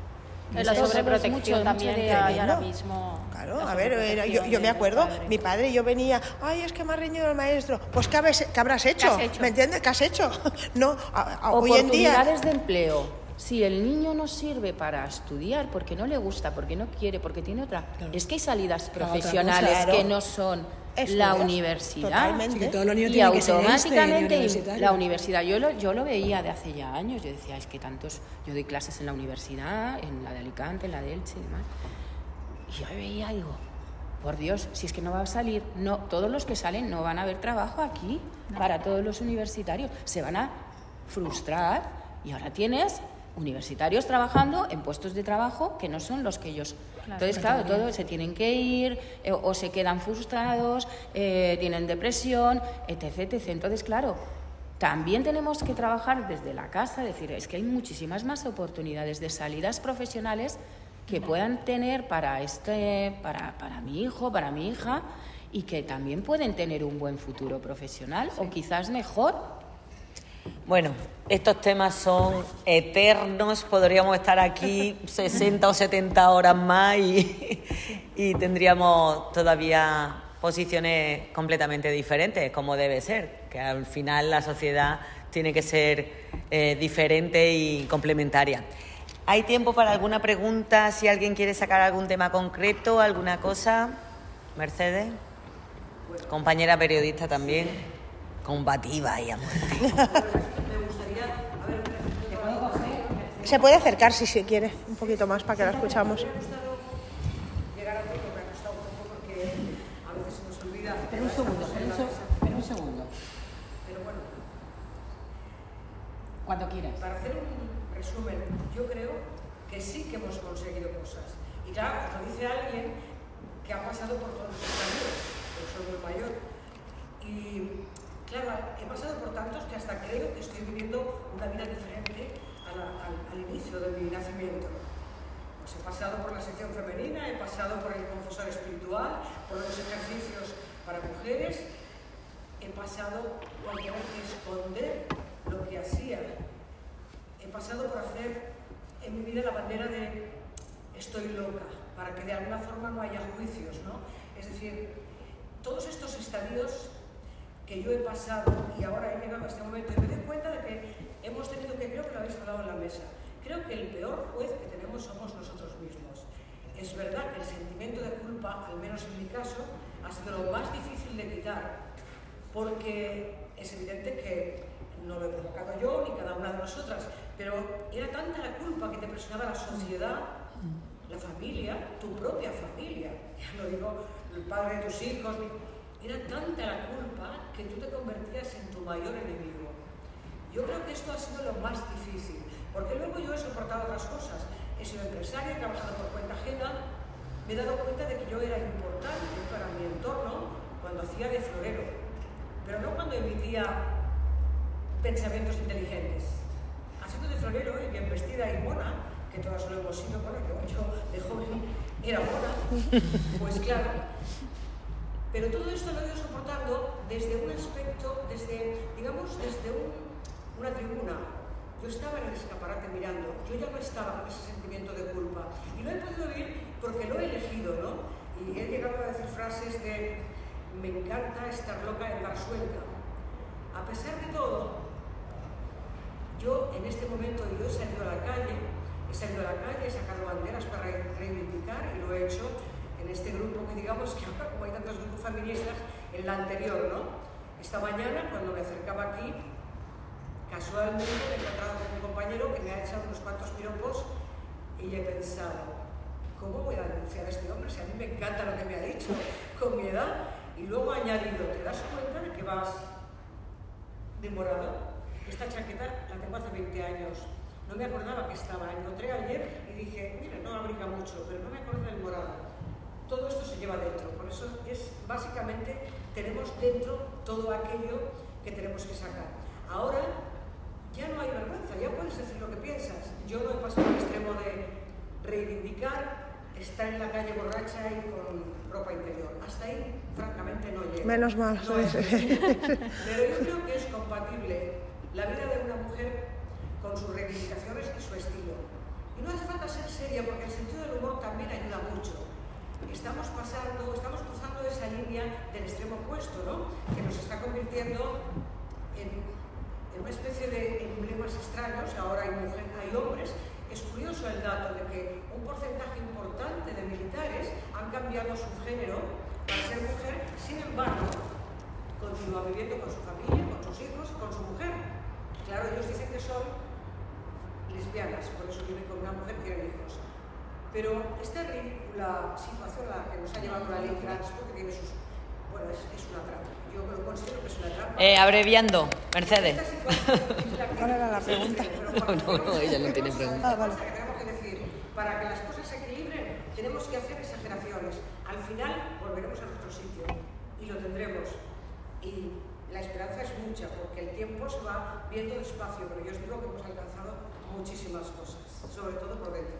La Esto es sobreprotección mucho, también mucho que de- hay ahora tremendo. mismo. claro, La a ver, era- yo, yo me sobreprotección acuerdo, del padre. mi padre, yo venía, ay, es que me ha reñido el maestro, pues ¿qué, habes- qué habrás hecho? has hecho? ¿Me entiendes? ¿Qué has hecho? No, a- a- hoy en día... Oportunidades de empleo. Si el niño no sirve para estudiar porque no le gusta, porque no quiere, porque tiene otra... Es que hay salidas otra profesionales cosa, claro. que no son Estudios, la universidad. totalmente. Sí, que todos los niños Y tienen que ser Einstein y automáticamente universitario. la universidad, yo lo, yo lo veía de hace ya años, yo decía, es que tantos, yo doy clases en la universidad, en la de Alicante, en la de Elche y demás, y yo veía, digo, por Dios, si es que no va a salir, no, todos los que salen no van a haber trabajo aquí, para todos los universitarios, se van a frustrar y ahora tienes universitarios trabajando en puestos de trabajo que no son los que ellos... Entonces, claro, todos se tienen que ir eh, o se quedan frustrados, eh, tienen depresión, etc, etcétera. Entonces, claro, también tenemos que trabajar desde la casa, decir, es que hay muchísimas más oportunidades de salidas profesionales que puedan tener para, este, para, para mi hijo, para mi hija, y que también pueden tener un buen futuro profesional o quizás mejor. Bueno, estos temas son eternos, podríamos estar aquí sesenta o setenta horas más y, y tendríamos todavía posiciones completamente diferentes, como debe ser, que al final la sociedad tiene que ser eh, diferente y complementaria. ¿Hay tiempo para alguna pregunta? Si alguien quiere sacar algún tema concreto, alguna cosa. Mercedes, compañera periodista también, combativa y a muerte. Se puede acercar si se quiere, un poquito más para que la escuchamos. Espera un segundo, espera un, se- espera un segundo. Cuando quieras. Para hacer un resumen, yo creo que sí que hemos conseguido cosas. Y claro, os lo dice alguien que ha pasado por todos los caminos, yo soy muy mayor. Y claro, he pasado por tantos que hasta creo que estoy viviendo una vida diferente a la- al, al inicio de mi nacimiento. Pues he pasado por la sección femenina, he pasado por el confesor espiritual, por los ejercicios para mujeres, he pasado por tener que esconder lo que hacía. He pasado por hacer en mi vida la bandera de estoy loca, para que de alguna forma no haya juicios, ¿no? Es decir, todos estos estadios que yo he pasado y ahora he llegado a este momento y me doy cuenta de que hemos tenido que, creo que lo habéis hablado en la mesa, creo que el peor juez que tenemos somos nosotros mismos. Es verdad que el sentimiento de culpa, al menos en mi caso, ha sido lo más difícil de quitar, porque es evidente que no lo he provocado yo ni cada una de nosotras, pero era tanta la culpa que te presionaba la sociedad, la familia, tu propia familia, ya no digo el padre de tus hijos, ni... era tanta la culpa que tú te convertías en tu mayor enemigo. Yo creo que esto ha sido lo más difícil, porque luego yo he soportado otras cosas, he sido empresaria, he trabajado por cuenta ajena, me he dado cuenta de que yo era importante para mi entorno cuando hacía de florero, pero no cuando emitía pensamientos inteligentes. Haciendo de florero y bien vestida y mona, que todas lo hemos sido, bueno, yo, yo de joven era mona, pues claro. Pero todo esto lo he ido soportando desde un aspecto, desde, digamos, desde un, una tribuna. Yo estaba en el escaparate mirando, yo ya no estaba con ese sentimiento de culpa. Y lo he podido vivir porque lo he elegido, ¿no? Y he llegado a decir frases de, me encanta estar loca en bar suelta. A pesar de todo, yo en este momento yo he salido a la calle, he salido a la calle, he sacado banderas para reivindicar y lo he hecho en este grupo que digamos que ahora, como hay tantos grupos feministas, en la anterior, ¿no? Esta mañana, cuando me acercaba aquí, casualmente me he encontrado con un compañero que me ha echado unos cuantos piropos y he pensado, ¿cómo voy a denunciar a este hombre si a mí me encanta lo que me ha dicho con mi edad? Y luego ha añadido, ¿te das cuenta de que vas de morado? Esta chaqueta la tengo hace veinte años. No me acordaba que estaba. La encontré ayer y dije, mira, no abriga mucho, pero no me acuerdo del morado. Todo esto se lleva dentro. Por eso es, básicamente, tenemos dentro todo aquello que tenemos que sacar. Ahora ya no hay vergüenza, ya puedes decir lo que piensas. Yo no he pasado al extremo de reivindicar, estar en la calle borracha y con ropa interior. Hasta ahí, francamente, no llego. Menos mal. No es Pero yo creo que es compatible la vida de una mujer con sus reivindicaciones y su estilo. Y no hace falta ser seria, porque el sentido del humor también ayuda mucho. Estamos pasando, estamos cruzando esa línea del extremo opuesto, ¿no? Que nos está convirtiendo en, en una especie de emblemas extraños. Ahora hay mujeres, hay hombres. Es curioso el dato de que un porcentaje importante de militares han cambiado su género para ser mujer, sin embargo, continúan viviendo con su familia, con sus hijos, con su mujer. Claro, ellos dicen que son lesbianas, por eso viven con una mujer y tienen hijos. Pero esta ridícula situación a la que nos ha llevado la ley trans, porque tiene sus... Bueno, es, es una trampa. Yo lo considero que es una trampa. Eh, abreviando, Mercedes. ¿Cuál era la pregunta? No, no, no, ella no tiene pregunta. Ah, vale. Tenemos que decir, para que las cosas se equilibren, tenemos que hacer exageraciones. Al final volveremos a nuestro sitio y lo tendremos. Y la esperanza es mucha, porque el tiempo se va viendo despacio, pero yo os digo que hemos alcanzado muchísimas cosas, sobre todo por dentro.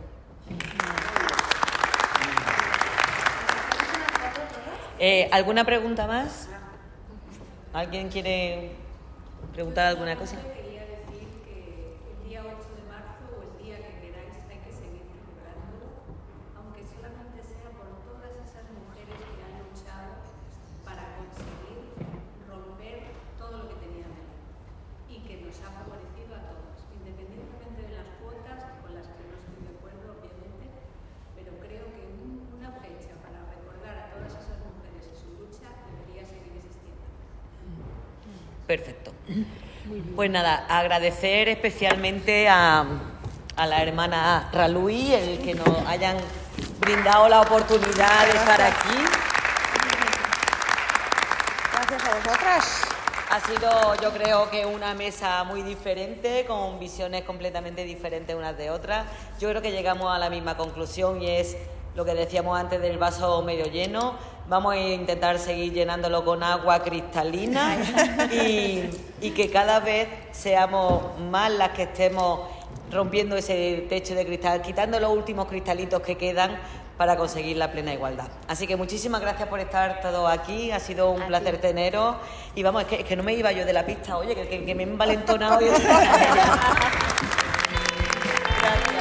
Eh, ¿Alguna pregunta más? ¿Alguien quiere preguntar alguna cosa? Quería decir que el día ocho de marzo o el día que queráis hay que seguir celebrándolo, aunque solamente sea por todas esas mujeres que han luchado para conseguir romper todo lo que tenían dentro y que nos ha favorecido a todos, independientemente de las cuotas con las que no estoy de acuerdo, obviamente, pero creo que un, una fecha para recordar a todas esas mujeres y su lucha debería seguir existiendo. Perfecto. Pues nada, agradecer especialmente a, a la hermana Ralui el que nos hayan brindado la oportunidad de estar aquí. Gracias a vosotras. Ha sido, yo creo que una mesa muy diferente, con visiones completamente diferentes unas de otras. Yo creo que llegamos a la misma conclusión y es lo que decíamos antes del vaso medio lleno. Vamos a intentar seguir llenándolo con agua cristalina y, y que cada vez seamos más las que estemos rompiendo ese techo de cristal, quitando los últimos cristalitos que quedan para conseguir la plena igualdad. Así que muchísimas gracias por estar todos aquí, ha sido un placer teneros y vamos, es que, es que no me iba yo de la pista, oye, que, que, que me he envalentonado. Y... Gracias.